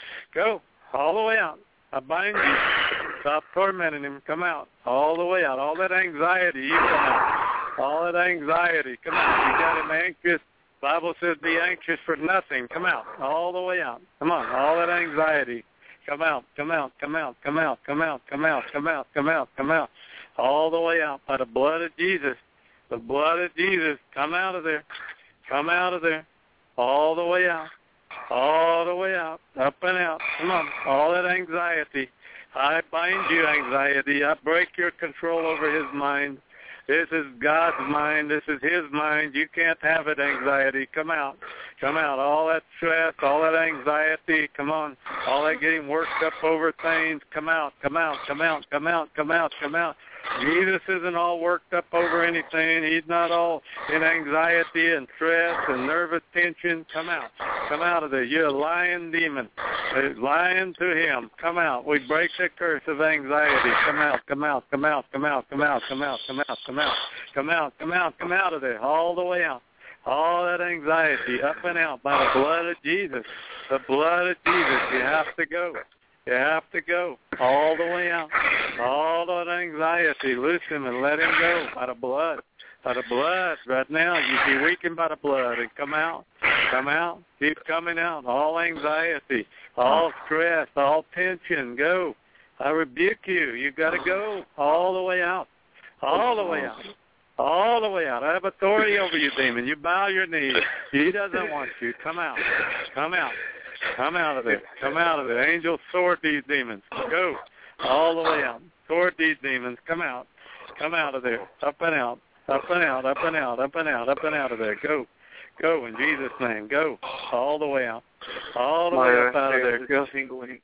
Go, all the way out. I bind you. Stop tormenting him. Come out. All the way out. All that anxiety, you come out. All that anxiety, come out. You got him anxious. Bible says be anxious for nothing. Come out. All the way out. Come on. All that anxiety. Come out. Come out. Come out. Come out. Come out. Come out. Come out. Come out. Come out. All the way out. By the blood of Jesus. The blood of Jesus. Come out of there. Come out of there. All the way out. All the way out, up and out. Come on, all that anxiety. I bind you, anxiety. I break your control over his mind. This is God's mind. This is his mind. You can't have it, anxiety. Come out. Come out. All that stress, all that anxiety. Come on. All that getting worked up over things. Come out. Come out. Come out. Come out. Come out. Come out. Jesus isn't all worked up over anything. He's not all in anxiety and stress and nervous tension. Come out. Come out of there. You're a lying demon. Lying to him. Come out. We break the curse of anxiety. Come out. Come out. Come out. Come out. Come out. Come out. Come out. Come out. Come out. Come out. Come out of there. All the way out. All that anxiety up and out by the blood of Jesus. The blood of Jesus. You have to go. You have to go all the way out. All that anxiety, loose him and let him go by the blood. By the blood. Right now, you be weakened by the blood and come out. Come out. Keep coming out. All anxiety, all stress, all tension, go. I rebuke you. You got to go all the way out. All the way out. All the way out. I have authority over you, demon. You bow your knee. He doesn't want you. Come out. Come out. Come out of there. Come out of there. Angels, sword these demons. Go. All the way out. Sword these demons. Come out. Come out of there. Up and out. Up and out. Up and out. Up and out. Up and out of there. Go. Go in Jesus' name. Go. All the way out. All the way up out of there. Go.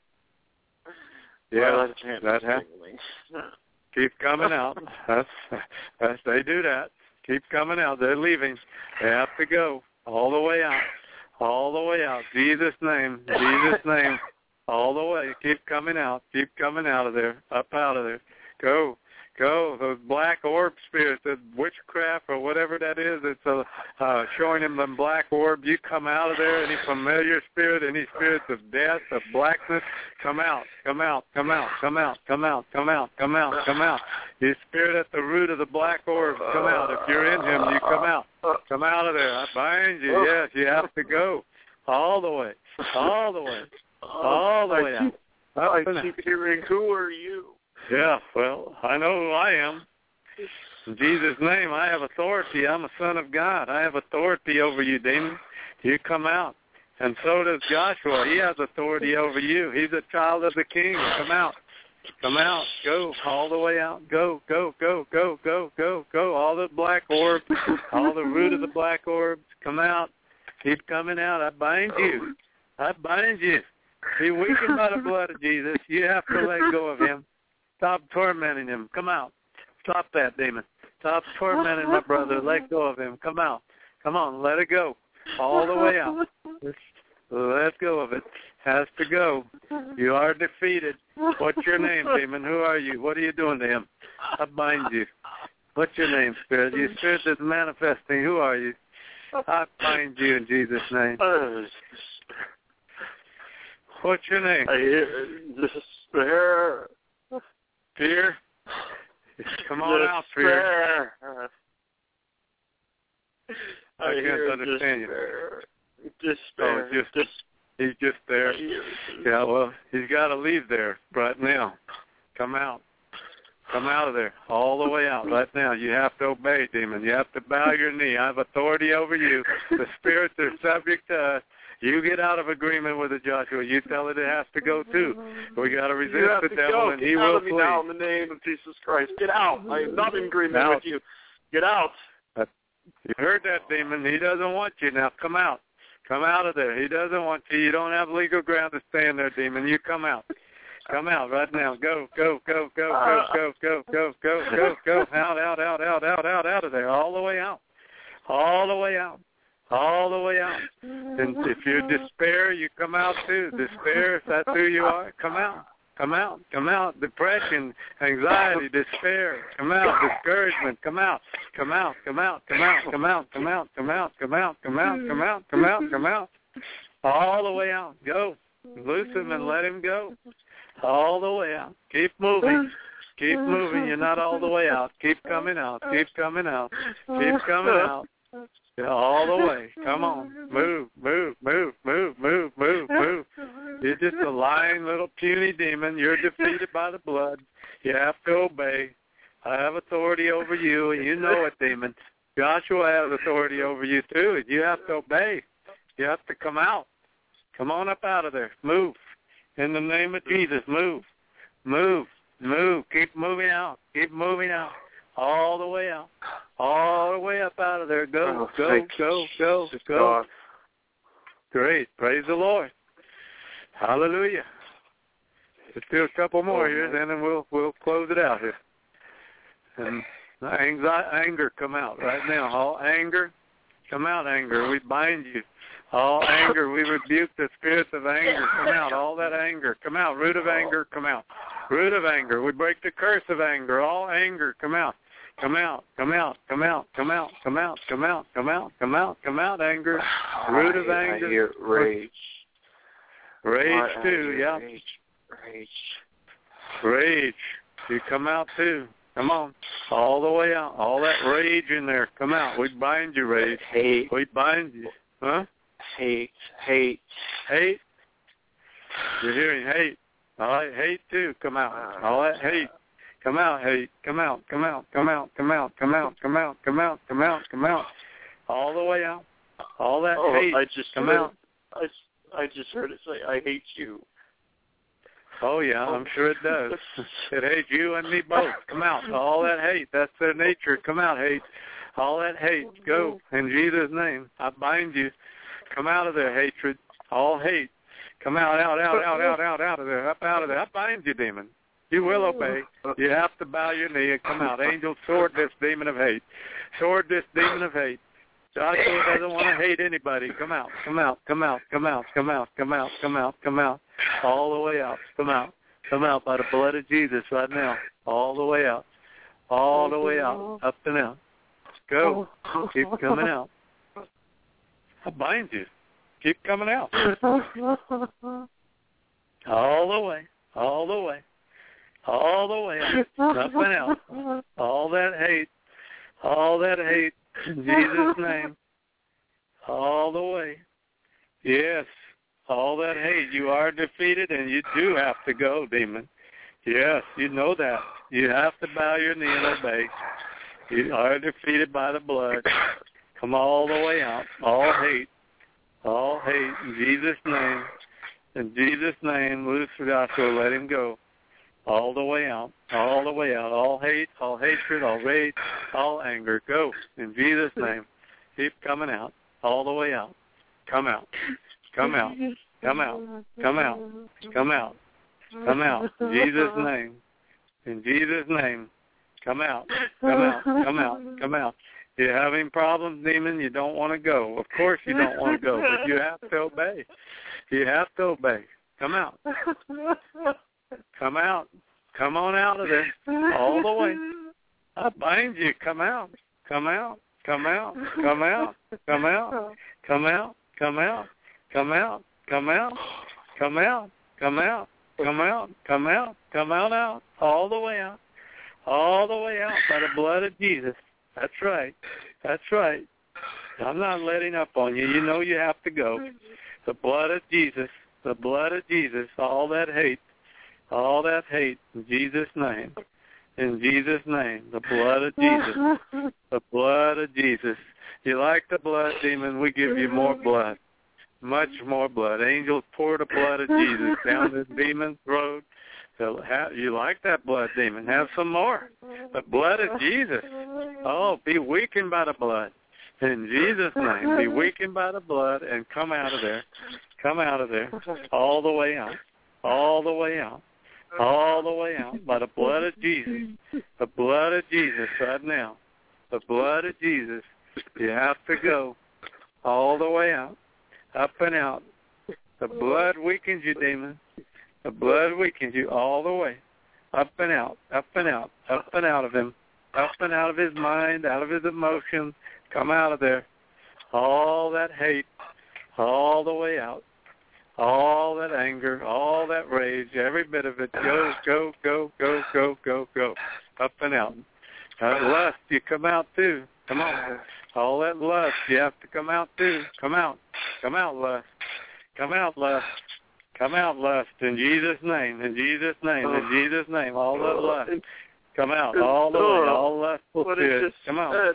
Yeah. That happens. Keep coming out. That's, that's, they do that. Keep coming out. They're leaving. They have to go. All the way out. All the way out. Jesus' name. Jesus' name. All the way. Keep coming out. Keep coming out of there. Up out of there. Go. Go. Those black orb spirits, the witchcraft or whatever that is, it's uh, uh, showing him them black orbs. You come out of there. Any familiar spirit, any spirits of death, of blackness, come out. Come out. Come out. Come out. Come out. Come out. Come out. Come out. You spirit at the root of the black orb, come out. If you're in him, you come out. Come out of there. I bind you. Yes, you have to go. All the way. All the way. All the way out. I keep hearing, who are you? Yeah, well, I know who I am. In Jesus' name, I have authority. I'm a son of God. I have authority over you, demon. You come out. And so does Joshua. He has authority over you. He's a child of the King. Come out. Come out. Go all the way out. Go, go, go, go, go, go, go. All the black orbs, all the root of the black orbs, come out. Keep coming out. I bind you. I bind you. Be weakened by the blood of Jesus. You have to let go of him. Stop tormenting him. Come out. Stop that, demon. Stop tormenting my brother. Let go of him. Come out. Come on. Let it go. All the way out. Let go of it. Has to go. You are defeated. What's your name, demon? Who are you? What are you doing to him? I bind you. What's your name, spirit? You spirit that's manifesting. Who are you? I bind you in Jesus' name. What's your name? I hear despair. Fear? Come on out, fear. I, I can't understand despair. you. Despair. Oh, just, Des- he's just there. Yeah, well, he's got to leave there right now. Come out. Come out of there, all the way out right now. You have to obey, demon. You have to bow your knee. I have authority over you. The spirits are subject to us. You get out of agreement with it, Joshua. You tell it it has to go too. We got to resist the devil, go. and Get he out will of me flee. now in the name of Jesus Christ. Get out. I am not in agreement out. with you. Get out. You heard that, demon. He doesn't want you. Now come out. Come out of there. He doesn't want you. You don't have legal ground to stay in there, demon. You come out. Come out right now. Go, go, go, go, go, go, go, go, go, go, go. Out, out, out, out, out, out, out of there. All the way out. All the way out. All the way out. And if you're despair, you come out too. Despair, if that's who you are, come out. Come out. Come out. Depression, anxiety, despair. Come out. Discouragement. Come out. Come out. Come out. Come out. Come out. Come out. Come out. Come out. Come out. Come out. Come out. Come out. All the way out. Go. Loose him and let him go. All the way out. Keep moving. Keep moving. You're not all the way out. Keep coming out. Keep coming out. Keep coming out. Yeah, all the way. Come on. Move, move, move, move, move, move, move. You're just a lying little puny demon. You're defeated by the blood. You have to obey. I have authority over you, and you know it, demon. Joshua has authority over you, too, and you have to obey. You have to come out. Come on up out of there. Move. In the name of Jesus, move. Move. Move. Keep moving out. Keep moving out. All the way out. All the way up out of there. Go, oh, go, go, go, go, go. Great. Praise the Lord. Hallelujah. Let's do a couple more here, then and we'll we'll close it out here. And anxiety, anger come out right now. All anger, come out, anger. We bind you. All anger, we rebuke the spirits of anger. Come out. All that anger, come out. Root of anger, come out. Root of anger. We break the curse of anger. All anger, come out. Come out, come out, come out, come out, come out, come out, come out, come out, come out, anger. Root of anger. I hear rage. Rage too, yeah. Rage. Rage. Rage. You come out too. Come on. All the way out. All that rage in there. Come out. We bind you, rage. Hate. We bind you. Huh? Hate. Hate. Hate. You're hearing hate. All right, hate too. Come out. All that hate. Come out, hate. Come out, come out, come out, come out, come out, come out, come out, come out, come out. All the way out. All that oh, hate. I just come heard, out. I, I just heard it say, I hate you. Oh, yeah, I'm sure it does. It hates you and me both. Come out. All that hate. That's their nature. Come out, hate. All that hate. Go. In Jesus' name. I bind you. Come out of there, hatred. All hate. Come out, out, out, out, out, out, out of there. Up out of there. I bind you, demon. You will obey. You have to bow your knee and come out. Angel, sword this demon of hate. Sword this demon of hate. Joshua doesn't want to hate anybody. Come out, come out, come out, come out, come out, come out, come out, come out. All the way out. Come out. Come out by the blood of Jesus right now. All the way out. All the way out. Up and out. Go. Keep coming out. I bind you. Keep coming out. All the way. All the way. All the way out. Up and out. All that hate. All that hate. In Jesus' name. All the way. Yes. All that hate. You are defeated and you do have to go, demon. Yes, you know that. You have to bow your knee and obey. You are defeated by the blood. Come all the way out. All hate. All hate. In Jesus' name. In Jesus' name, loose Joshua, let him go. All the way out. All the way out. All hate, all hatred, all rage, all anger. Go. In Jesus' name. Keep coming out. All the way out. Come out. Come out. Come out. Come out. Come out. Come out. In Jesus' name. In Jesus' name. Come out. Come out. Come out. Come out. You're having problems, demon. You don't want to go. Of course you don't want to go, but you have to obey. You have to obey. Come out. Come out. Come on out of there. All the way. I bind you. Come out. Come out. Come out. Come out. Come out. Come out. Come out. Come out. Come out. Come out. Come out. Come out. Come out. Come out. Out. All the way out. All the way out by the blood of Jesus. That's right. That's right. I'm not letting up on you. You know you have to go. The blood of Jesus. The blood of Jesus. All that hate. All that hate. In Jesus' name. In Jesus' name. The blood of Jesus. The blood of Jesus. You like the blood, demon? We give you more blood. Much more blood. Angels pour the blood of Jesus down this demon's throat. So have, you like that blood, demon? Have some more. The blood of Jesus. Oh, be weakened by the blood. In Jesus' name, be weakened by the blood and come out of there. Come out of there. All the way out. All the way out. All the way out by the blood of Jesus. The blood of Jesus right now. The blood of Jesus. You have to go all the way out. Up and out. The blood weakens you, demon. The blood weakens you all the way. Up and out, up and out, up and out of him. Up and out of his mind, out of his emotions. Come out of there. All that hate, all the way out. All that anger, all that rage, every bit of it. Go, go, go, go, go, go, go. Up and out. That lust, you come out too. Come on. All that lust, you have to come out too. Come out. Come out, lust. Come out, lust. Come out, lust. In Jesus' name. In Jesus' name. In Jesus' name. All that lust. Come out. All the way. All lustful spirit. Come out.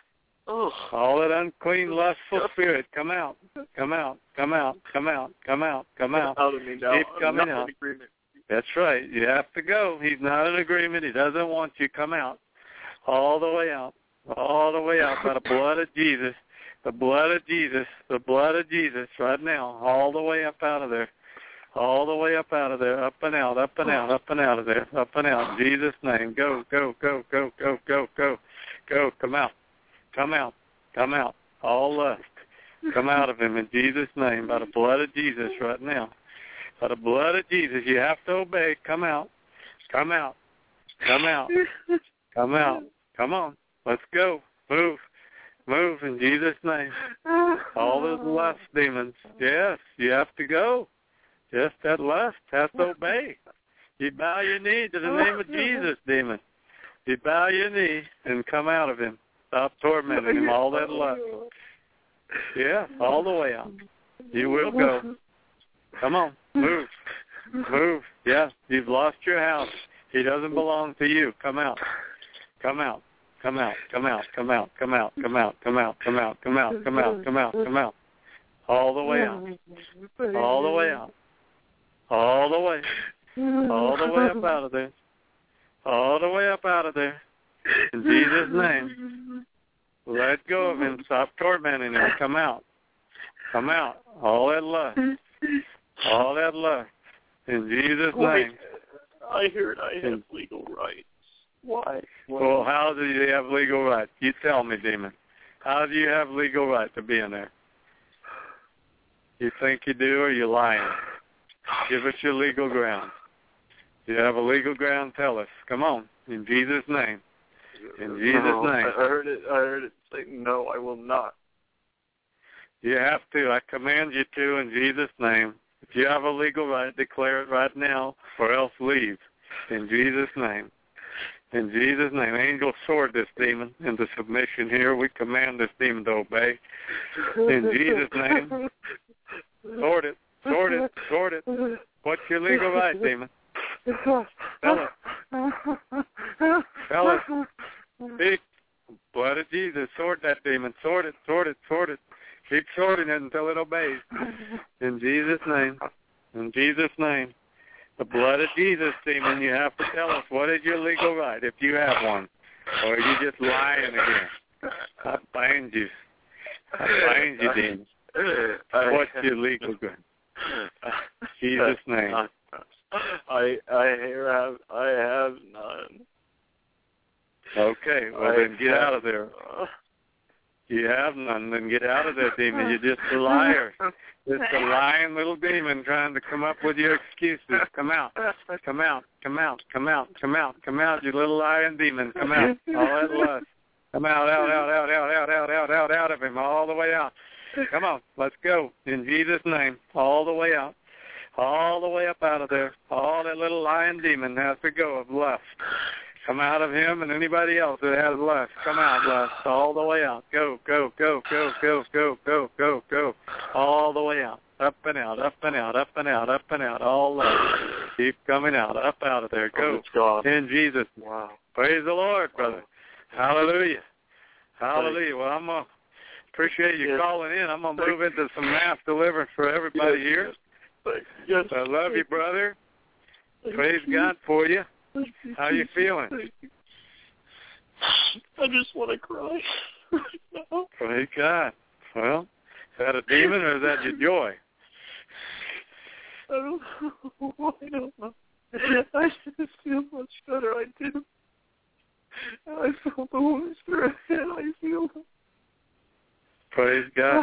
All that unclean, lustful spirit. Come out. Come out. Come out. Come out. Come out. Come out. Keep coming out. That's right. You have to go. He's not in agreement. He doesn't want you. Come out. All the way out. All the way out by the blood of Jesus. The blood of Jesus. The blood of Jesus right now. All the way up out of there. All the way up out of there. Up and out. Up and out. Up and out of there. Up and out. In Jesus' name. Go, go, go, go, go, go, go. Go. Come out. Come out. Come out. All lust. Come out of him in Jesus' name. By the blood of Jesus right now. By the blood of Jesus. You have to obey. Come out. Come out. Come out. Come out. Come on. Let's go. Move. Move in Jesus' name. All those lust demons. Yes, you have to go. Just that lust has to obey. You bow your knee to the name of Jesus, demon. You bow your knee and come out of him. Stop tormenting him. All that lust. Yeah, all the way out. You will go. Come on. Move. Move. Yeah, you've lost your house. He doesn't belong to you. Come out. Come out. Come out, come out, come out, come out, come out, come out, come out, come out, come out, come out, come out. All the way out. All the way out. All the way. All the way up out of there. All the way up out of there. In Jesus' name. Let go of him. Stop tormenting him. Come out. Come out. All that lust. All that lust. In Jesus' name. I heard I have legal rights. Why? Well, how do you have legal right? You tell me, demon. How do you have legal right to be in there? You think you do, or you lying? Give us your legal ground. You have a legal ground, tell us. Come on, in Jesus' name. In Jesus' no, name. I heard it. I heard it say, no, I will not. You have to. I command you to in Jesus' name. If you have a legal right, declare it right now, or else leave. In Jesus' name. In Jesus' name, angel, sword this demon into submission here. We command this demon to obey. In Jesus' name, sword it, sword it, sword it. What's your legal right, demon? Tell it. Tell it. Speak. Blood of Jesus, sword that demon. Sword it, sword it, sword it. Keep swording it until it obeys. In Jesus' name. In Jesus' name. The blood of Jesus, demon, you have to tell us what is your legal right, if you have one. Or are you just lying again? I bind you. I bind you, demon. What's your legal right? Jesus' name. I I have I have none. Okay, well then get out of there. You have none. Then get out of there, demon. You're just a liar. Just a lying little demon trying to come up with your excuses. Come out. Come out. Come out. Come out. Come out. Come out, you little lying demon. Come out. All that lust. Come out, out, out, out, out, out, out, out, out, out of him. All the way out. Come on. Let's go. In Jesus' name. All the way out. All the way up out of there. All that little lying demon has to go of lust. Come out of him and anybody else that has lust. Come out, lust. All the way out. Go, go, go, go, go, go, go, go, go. All the way out. Up and out, up and out, up and out, up and out. All lust. Keep coming out. Up out of there. Go. Oh, in Jesus. Wow. Praise the Lord, brother. Hallelujah. Hallelujah. Well, I'm going to appreciate you yes. calling in. I'm going to move into some mass deliverance for everybody yes. here. Yes. I love you, brother. Praise God for you. How you feeling? I just want to cry. Praise God. Well, is that a demon or is that your joy? I don't know. I don't know. I just feel much better. I do. I felt the Holy Spirit and I feel Praise God.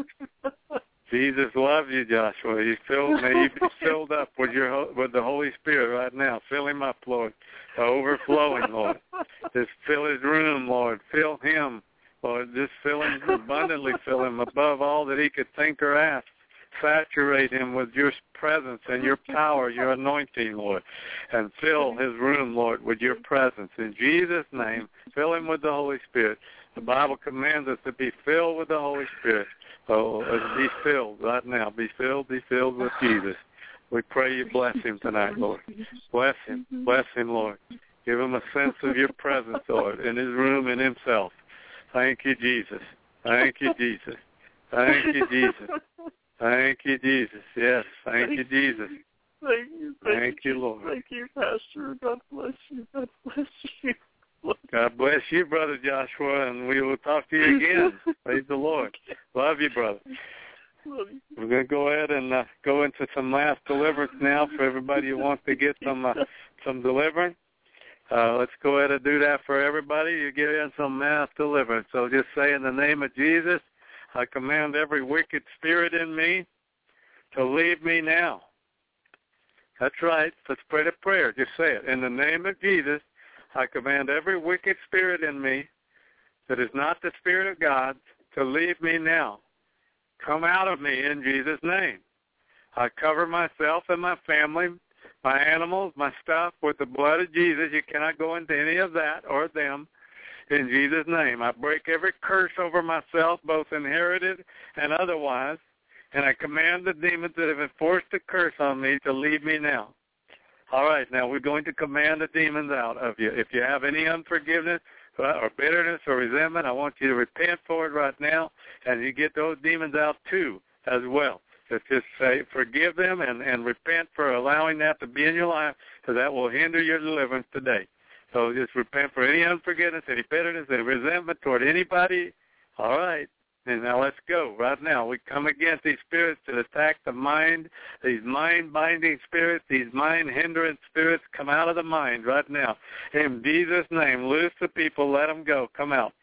Jesus loves you, Joshua. You fill, may you be filled up with your with the Holy Spirit right now. Fill him up, Lord. Overflowing, Lord. Just fill his room, Lord. Fill him, Lord. Just fill him abundantly. Fill him above all that he could think or ask. Saturate him with your presence and your power, your anointing, Lord. And fill his room, Lord, with your presence. In Jesus' name, fill him with the Holy Spirit. The Bible commands us to be filled with the Holy Spirit. So let's be filled right now. Be filled, be filled with Jesus. We pray you bless him tonight, Lord. Bless him. Bless him, Lord. Give him a sense of your presence, Lord, in his room and himself. Thank you, Jesus. Thank you, Jesus. Thank you, Jesus. Thank you, Jesus. Yes, thank you, Jesus. Thank you. Thank, thank you, Lord. Thank you, Pastor. God bless you. God bless you. God bless you, Brother Joshua, and we will talk to you again. Praise the Lord. Love you, brother. Love you. We're going to go ahead and uh, go into some mass deliverance now for everybody who wants to get some uh, some deliverance. Uh, let's go ahead and do that for everybody. You get in some mass deliverance. So just say, in the name of Jesus, I command every wicked spirit in me to leave me now. That's right. Let's pray the prayer. Just say it. In the name of Jesus, I command every wicked spirit in me that is not the Spirit of God to leave me now. Come out of me in Jesus' name. I cover myself and my family, my animals, my stuff with the blood of Jesus. You cannot go into any of that or them. In Jesus' name, I break every curse over myself, both inherited and otherwise, and I command the demons that have enforced the curse on me to leave me now. All right, now we're going to command the demons out of you. If you have any unforgiveness or bitterness or resentment, I want you to repent for it right now, and you get those demons out too as well. Just, just say, forgive them and, and repent for allowing that to be in your life, because that will hinder your deliverance today. So just repent for any unforgiveness, any bitterness, any resentment toward anybody. All right. And now let's go right now. We come against these spirits that attack the mind, these mind-binding spirits, these mind-hindrance spirits. Come out of the mind right now. In Jesus' name, loose the people. Let them go. Come out.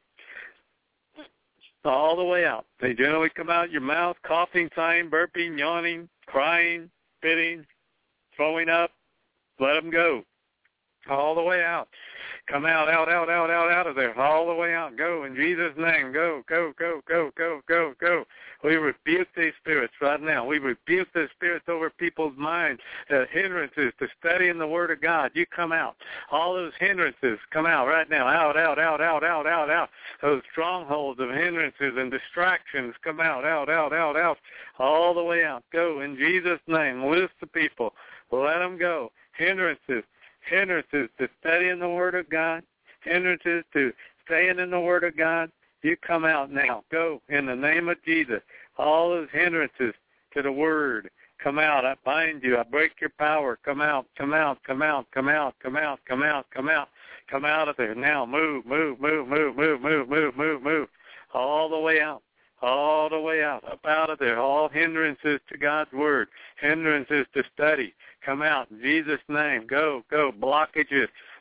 All the way out. They generally come out your mouth, coughing, sighing, burping, yawning, crying, spitting, throwing up. Let them go. All the way out. Come out, out, out, out, out, out of there. All the way out. Go in Jesus' name. Go, go, go, go, go, go, go. We rebuke these spirits right now. We rebuke the spirits over people's minds, the hindrances to studying the Word of God. You come out. All those hindrances come out right now. Out, out, out, out, out, out, out. Those strongholds of hindrances and distractions come out, out, out, out, out. All the way out. Go in Jesus' name. Loose the people. Let them go. Hindrances. Hindrances to studying the Word of God, hindrances to staying in the Word of God, you come out now. Go in the name of Jesus. All those hindrances to the Word, come out. I bind you. I break your power. Come out, come out, come out, come out, come out, come out, come out. Come out of there now. Move, move, move, move, move, move, move, move, move. All the way out. All the way out, up out of there. All hindrances to God's Word, hindrances to study. Come out in Jesus' name. Go, go. Blockages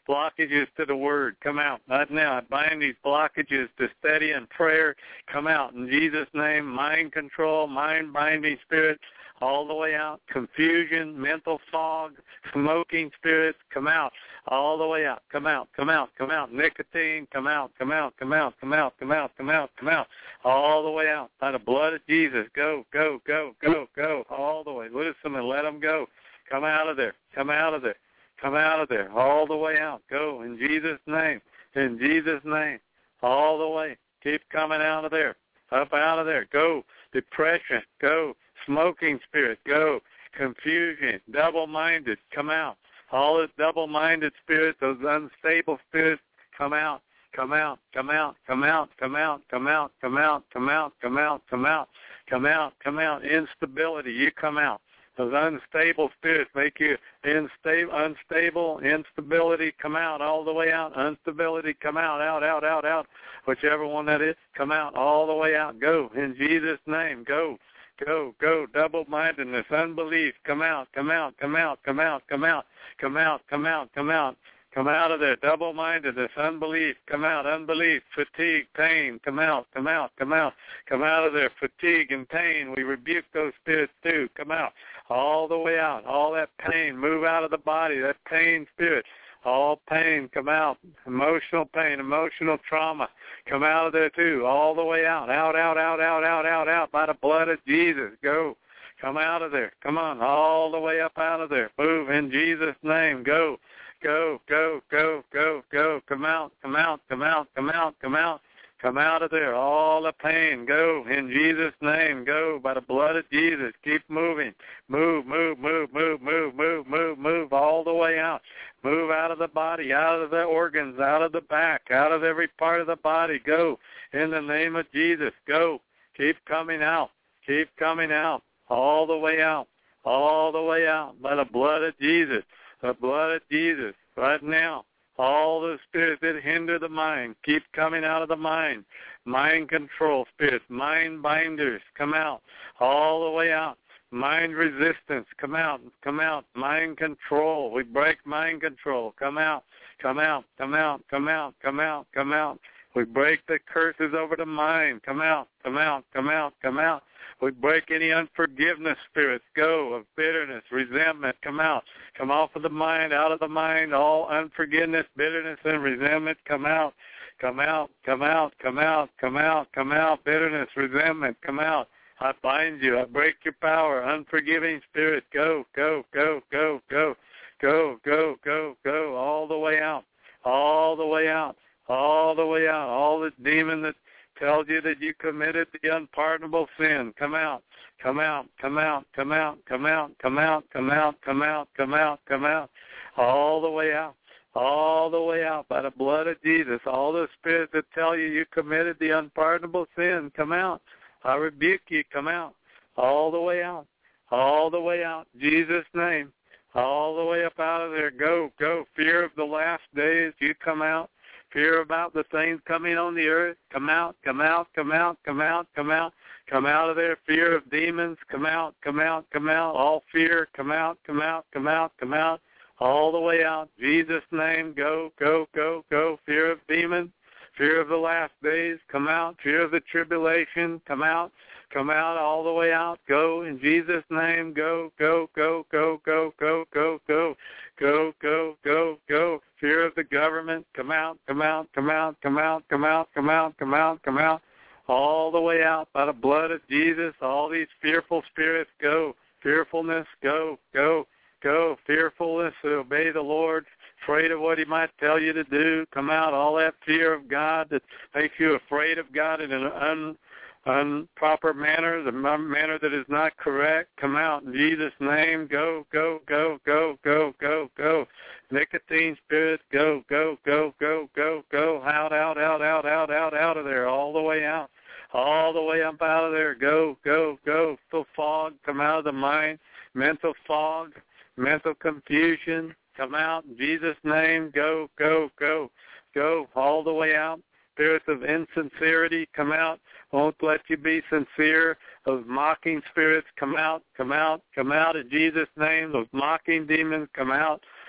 blockages to the word. Come out right now. I bind these blockages to steady in prayer. Come out in Jesus' name. Mind control, mind binding spirit, all the way out. Confusion, mental fog, smoking spirits, come out. All the way out. Come out, come out, come out. Nicotine, come out, come out, come out, come out, come out, come out, come out. All the way out. By the blood of Jesus. Go, go, go, go, go. All the way. Loose them and let them go. Come out of there. Come out of there. Come out of there. All the way out. Go in Jesus' name. In Jesus' name. All the way. Keep coming out of there. Up out of there. Go. Depression. Go. Smoking spirit. Go. Confusion. Double-minded. Come out. All this double-minded spirit, those unstable spirits, come out. Come out, come out, come out, come out, come out, come out, come out, come out, come out, come out, come out. Instability, you come out. Those unstable spirits make you unstable, unstable, instability, come out, all the way out. Instability, come out, out, out, out, out. Whichever one that is, come out, all the way out. Go, in Jesus' name, go. Go, go, double-mindedness, unbelief, come out, come out, come out, come out, come out, come out, come out, come out, come out of there, double-mindedness, unbelief, come out, unbelief, fatigue, pain, come out, come out, come out, come out of there, fatigue and pain, we rebuke those spirits too, come out, all the way out, all that pain, move out of the body, that pain spirit, all pain, come out, emotional pain, emotional trauma, come out of there too, all the way out, out, out, out, out, out, out, out, by the blood of Jesus, go, come out of there, come on, all the way up out of there, move in Jesus' name, go, go, go, go, go, go, come out, come out, come out, come out, come out, come out of there, all the pain, go, in Jesus' name, go, by the blood of Jesus, keep moving, move, move, move, move, move, move, move, move, all the way out, move out of the body, out of the organs, out of the back, out of every part of the body, go, in the name of Jesus, go, keep coming out, keep coming out, all the way out, all the way out, by the blood of Jesus, the blood of Jesus, right now. All the spirits that hinder the mind, keep coming out of the mind. Mind control spirits, mind binders, come out, all the way out. Mind resistance, come out, come out. Mind control, we break mind control, come out, come out, come out, come out, come out, come out. We break the curses over the mind, come out, come out, come out, come out. We break any unforgiveness spirits, go, of bitterness, resentment, come out. Come off of the mind, out of the mind, all unforgiveness, bitterness, and resentment, come out. Come out, come out, come out, come out, come out, bitterness, resentment, come out. I bind you, I break your power, unforgiving spirit, go, go, go, go, go, go, go, go, go, all the way out, all the way out, all the way out, all this demon that tells you that you committed the unpardonable sin. Come out, come out, come out, come out, come out, come out, come out, come out, come out, come out, all the way out, all the way out by the blood of Jesus. All the spirits that tell you you committed the unpardonable sin, come out. I rebuke you, come out, all the way out, all the way out, Jesus' name, all the way up out of there. Go, go, fear of the last days, you come out. Fear about the things coming on the earth, come out, come out, come out, come out, come out, come out of there. Fear of demons, come out, come out, come out. All fear, come out, come out, come out, come out, all the way out. Jesus' name, go, go, go, go. Fear of demons, fear of the last days, come out. Fear of the tribulation, come out, come out, all the way out. Go, in Jesus' name, go, go, go, go, go, go, go, go, go, go, go, go. Fear of the government, come out, come out, come out, come out, come out, come out, come out, come out, all the way out by the blood of Jesus. All these fearful spirits, go. Fearfulness, go, go, go. Fearfulness to obey the Lord, afraid of what he might tell you to do, come out. All that fear of God that makes you afraid of God in an un improper manner, the manner that is not correct, come out in Jesus' name. Go, go, go, go, go, go, go. Nicotine spirits, go, go, go, go, go, go. Out, out, out, out, out, out, out of there, all the way out, all the way up out of there. Go, go, go. Mental fog, come out of the mind. Mental fog, mental confusion, come out in Jesus' name. Go, go, go, go, all the way out. Spirits of insincerity, come out. Won't let you be sincere. Those mocking spirits, come out, come out, come out in Jesus' name. Those mocking demons, come out.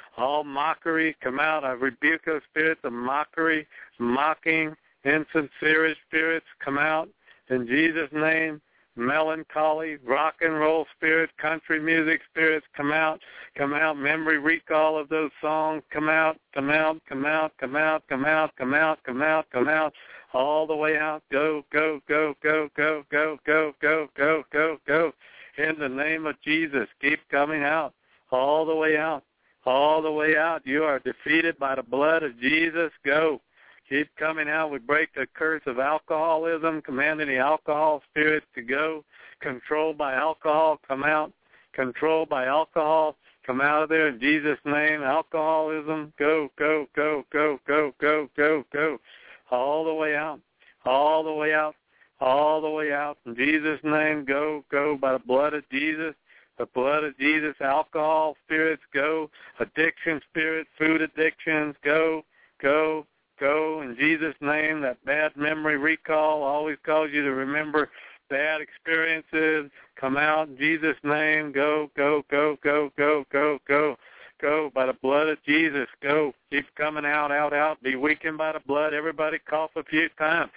All mockery, come out. I rebuke those spirits of mockery, mocking, insincere spirits, come out. In Jesus' name. Melancholy, rock and roll spirits, country music spirits, come out, come out, memory recall of those songs, come out, come out, come out, come out, come out, come out, come out, come out, all the way out, go, go, go, go, go, go, go, go, go, go, go, in the name of Jesus, keep coming out, all the way out, all the way out, you are defeated by the blood of Jesus, go. Keep coming out. We break the curse of alcoholism, commanding the alcohol spirit to go. Controlled by alcohol, come out. Controlled by alcohol, come out of there in Jesus' name. Alcoholism, go, go, go, go, go, go, go, go. All the way out. All the way out. All the way out. In Jesus' name, go, go by the blood of Jesus. The blood of Jesus. Alcohol spirits, go. Addiction spirits, food addictions, go, go. Go in Jesus' name. That bad memory recall always cause you to remember bad experiences. Come out in Jesus' name. Go, go, go, go, go, go, go, go. By the blood of Jesus, go. Keep coming out, out, out. Be weakened by the blood. Everybody cough a few times.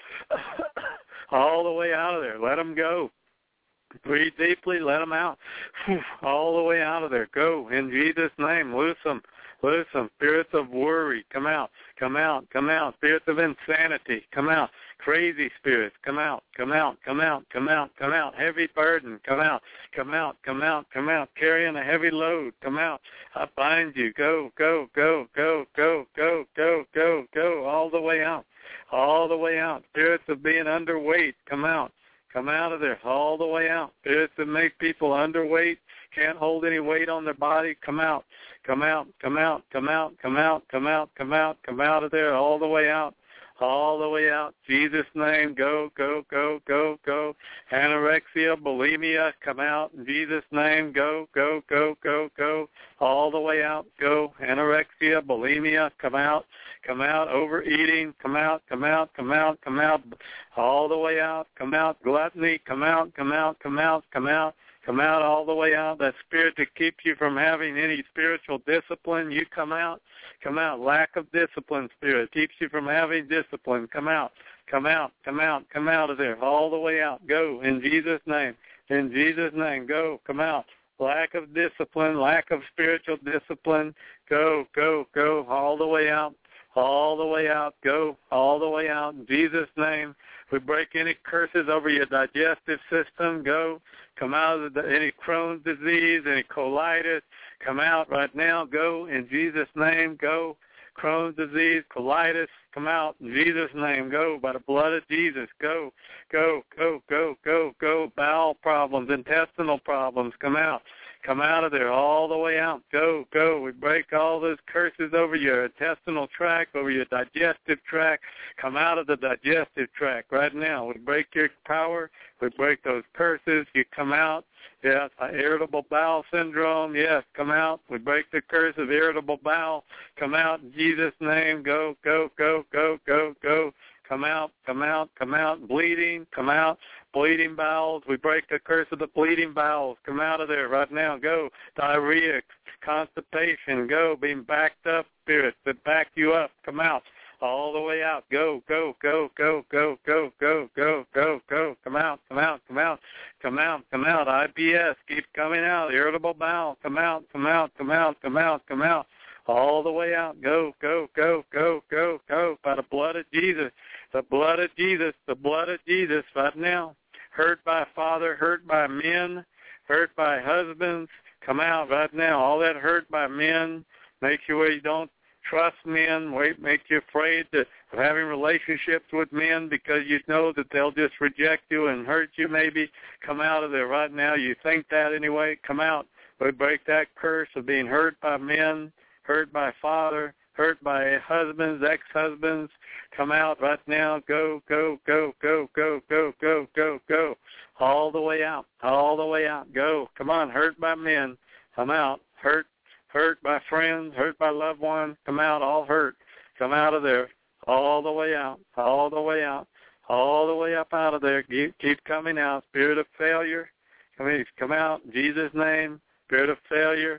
All the way out of there. Let them go. Breathe deeply. Let them out. All the way out of there. Go in Jesus' name. Loose them. Loose them. Spirits of worry, come out, come out, come out. Spirits of insanity, come out. Crazy spirits, come out, come out, come out, come out, come out. Heavy burden, come out, come out, come out, come out. Carrying a heavy load, come out. I bind you. Go, go, go, go, go, go, go, go, go, all the way out, all the way out. Spirits of being underweight, come out. Come out of there, all the way out. Spirits that make people underweight, can't hold any weight on their body, come out. Come out, come out, come out, come out, come out, come out, come out of there, all the way out, all the way out. Jesus' name, go, go, go, go, go. Anorexia, bulimia, come out. In Jesus' name, go, go, go, go, go, all the way out, go. Anorexia, bulimia, come out, come out. Overeating, come out, come out, come out, come out, all the way out, come out. Gluttony, come out, come out, come out, come out. Come out all the way out. That spirit that keeps you from having any spiritual discipline, you come out. Come out. Lack of discipline spirit keeps you from having discipline. Come out. Come out. Come out. Come out of there. All the way out. Go in Jesus' name. In Jesus' name. Go. Come out. Lack of discipline. Lack of spiritual discipline. Go. Go. Go. All the way out. All the way out. Go. All the way out. In Jesus' name. We break any curses over your digestive system. Go. Come out of the, any Crohn's disease, any colitis. Come out right now. Go in Jesus' name. Go. Crohn's disease, colitis. Come out in Jesus' name. Go by the blood of Jesus. Go. Go. Go. Go. Go. Go. Bowel problems, intestinal problems. Come out. Come out of there all the way out. Go, go. We break all those curses over your intestinal tract, over your digestive tract. Come out of the digestive tract right now. We break your power. We break those curses. You come out. Yes, irritable bowel syndrome. Yes, come out. We break the curse of irritable bowel. Come out in Jesus' name. Go, go, go, go, go, go. Come out, come out, come out. Bleeding, come out. Bleeding bowels, we break the curse of the bleeding bowels. Come out of there right now. Go. Diarrhea, constipation, go. Being backed up spirits that back you up. Come out. All the way out. Go, go, go, go, go, go, go, go, go, go. Come out, come out, come out, come out, come out. I B S, keep coming out. Irritable bowel, come out, come out, come out, come out, come out. All the way out. Go, go, go, go, go, go. By the blood of Jesus. The blood of Jesus. The blood of Jesus right now. Hurt by father, hurt by men, hurt by husbands, come out right now. All that hurt by men makes you where you don't trust men, make you afraid to, of having relationships with men because you know that they'll just reject you and hurt you maybe. Come out of there right now. You think that anyway. Come out. We break that curse of being hurt by men, hurt by father, hurt by husbands, ex-husbands. Come out right now. Go, go, go, go, go, go, go, go, go. All the way out. All the way out. Go. Come on. Hurt by men. Come out. Hurt, hurt by friends, hurt by loved ones. Come out. All hurt. Come out of there. All the way out. All the way out. All the way up out of there. Keep, keep coming out. Spirit of failure. Come in. Come out. In Jesus' name. Spirit of failure.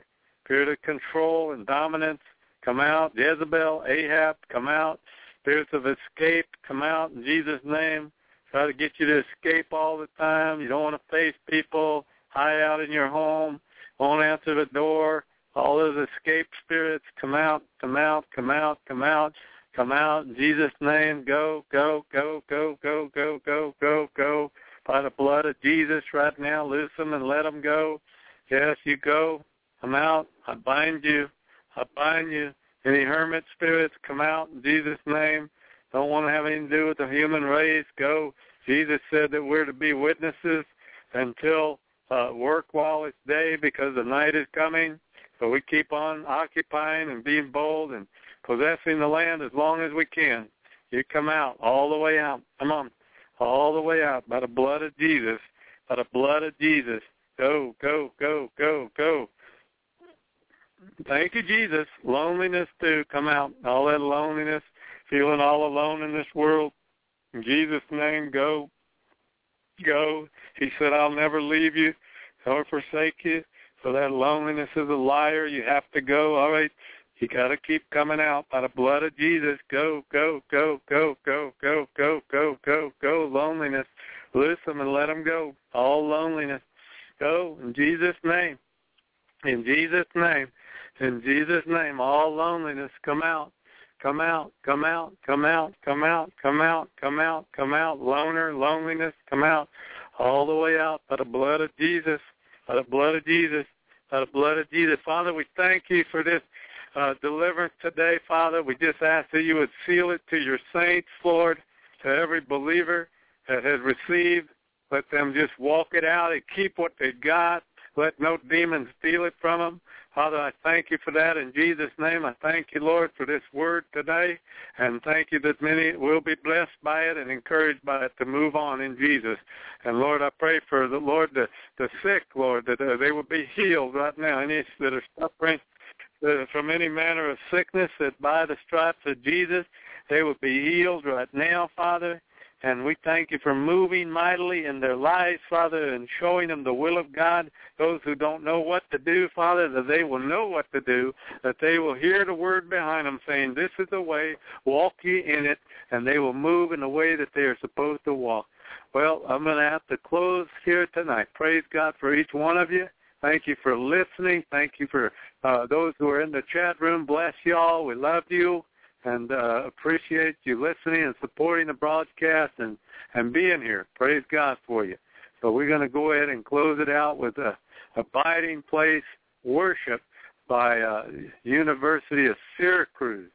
Spirit of control and dominance, come out. Jezebel, Ahab, come out. Spirits of escape, come out in Jesus' name. Try to get you to escape all the time. You don't want to face people. Hide out in your home. Won't answer the door. All those escape spirits, come out, come out, come out, come out, come out. In Jesus' name, go, go, go, go, go, go, go, go, go. By the blood of Jesus right now, loose them and let them go. Yes, you go. Come out. I bind you. I bind you. Any hermit spirits, come out in Jesus' name. Don't want to have anything to do with the human race. Go. Jesus said that we're to be witnesses until uh, work while it's day because the night is coming. So we keep on occupying and being bold and possessing the land as long as we can. You come out, all the way out. Come on, all the way out by the blood of Jesus, by the blood of Jesus. Go, go, go, go, go. Thank you, Jesus. Loneliness, too. Come out. All that loneliness, feeling all alone in this world. In Jesus' name, go. Go. He said, I'll never leave you or forsake you. So that loneliness is a liar. You have to go. All right. You got to keep coming out by the blood of Jesus. Go, go, go, go, go, go, go, go, go, go. Loneliness. Loose them and let them go. All loneliness. Go in Jesus' name. In Jesus' name. In Jesus' name, all loneliness, come out, come out, come out, come out, come out, come out, come out, come out, loner, loneliness, come out, all the way out by the blood of Jesus, by the blood of Jesus, by the blood of Jesus. Father, we thank you for this uh, deliverance today, Father. We just ask that you would seal it to your saints, Lord, to every believer that has received. Let them just walk it out and keep what they got. Let no demons steal it from them. Father, I thank you for that in Jesus' name. I thank you, Lord, for this word today, and thank you that many will be blessed by it and encouraged by it to move on in Jesus. And, Lord, I pray for the Lord, the, the sick, Lord, that uh, they will be healed right now, any that are suffering uh, from any manner of sickness, that by the stripes of Jesus they will be healed right now, Father. And we thank you for moving mightily in their lives, Father, and showing them the will of God. Those who don't know what to do, Father, that they will know what to do, that they will hear the word behind them saying, this is the way, walk ye in it, and they will move in the way that they are supposed to walk. Well, I'm going to have to close here tonight. Praise God for each one of you. Thank you for listening. Thank you for uh, those who are in the chat room. Bless you all. We love you. And uh, appreciate you listening and supporting the broadcast and, and being here. Praise God for you. So we're going to go ahead and close it out with a Abiding Place Worship by uh, University of Syracuse.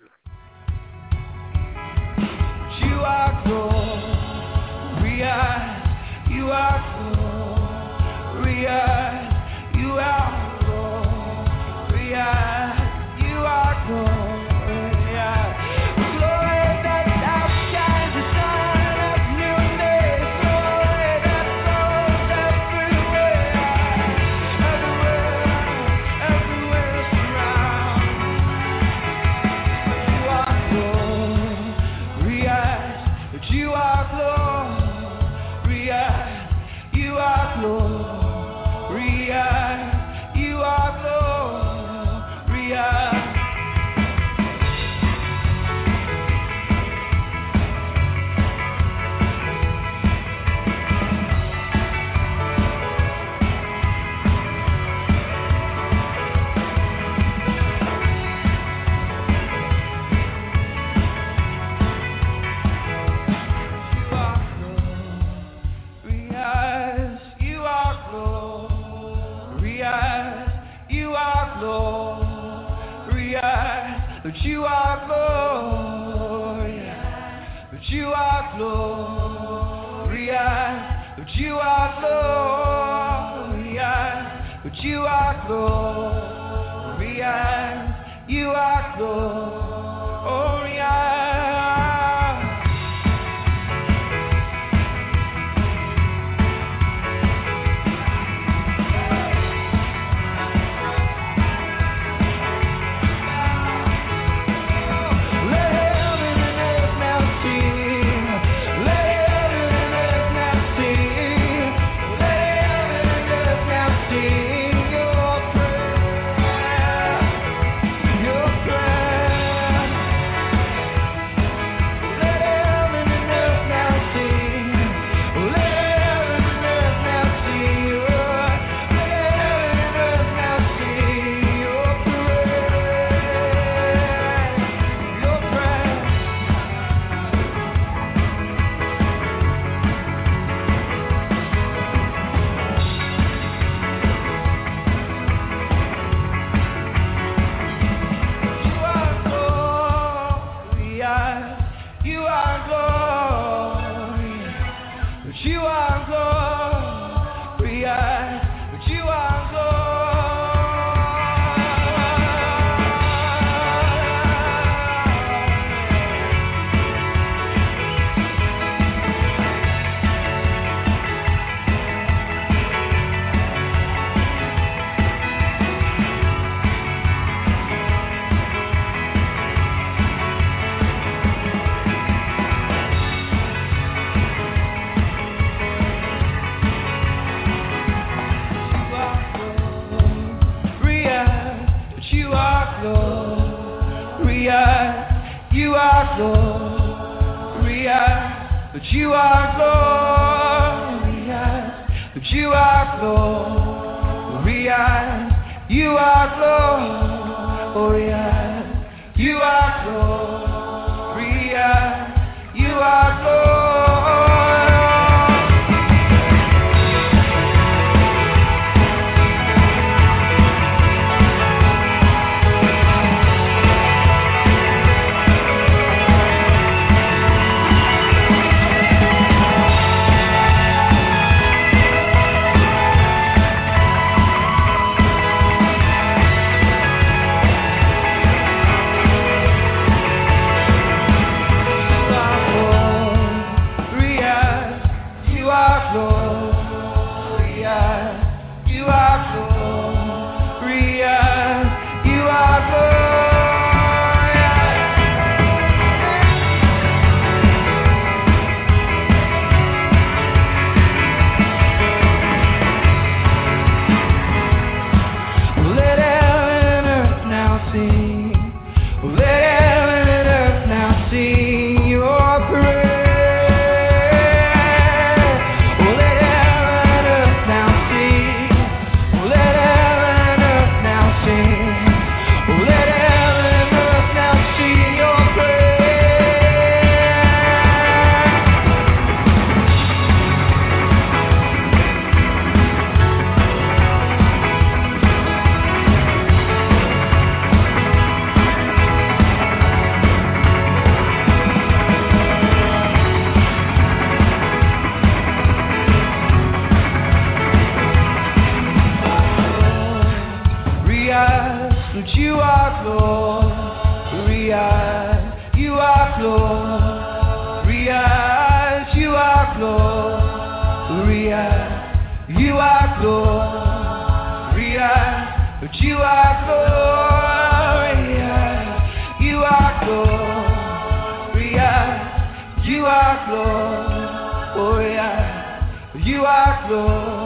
You are glorious. You are glorious. You are glorious. You are glorious. But you are glorious, but you are glorious, but you are glorious, but you are glorious, you are glorious. glorious, that you are glorious, that you are glorious, you are glorious, you are glorious, you are glorious. You are glorious, you are glorious.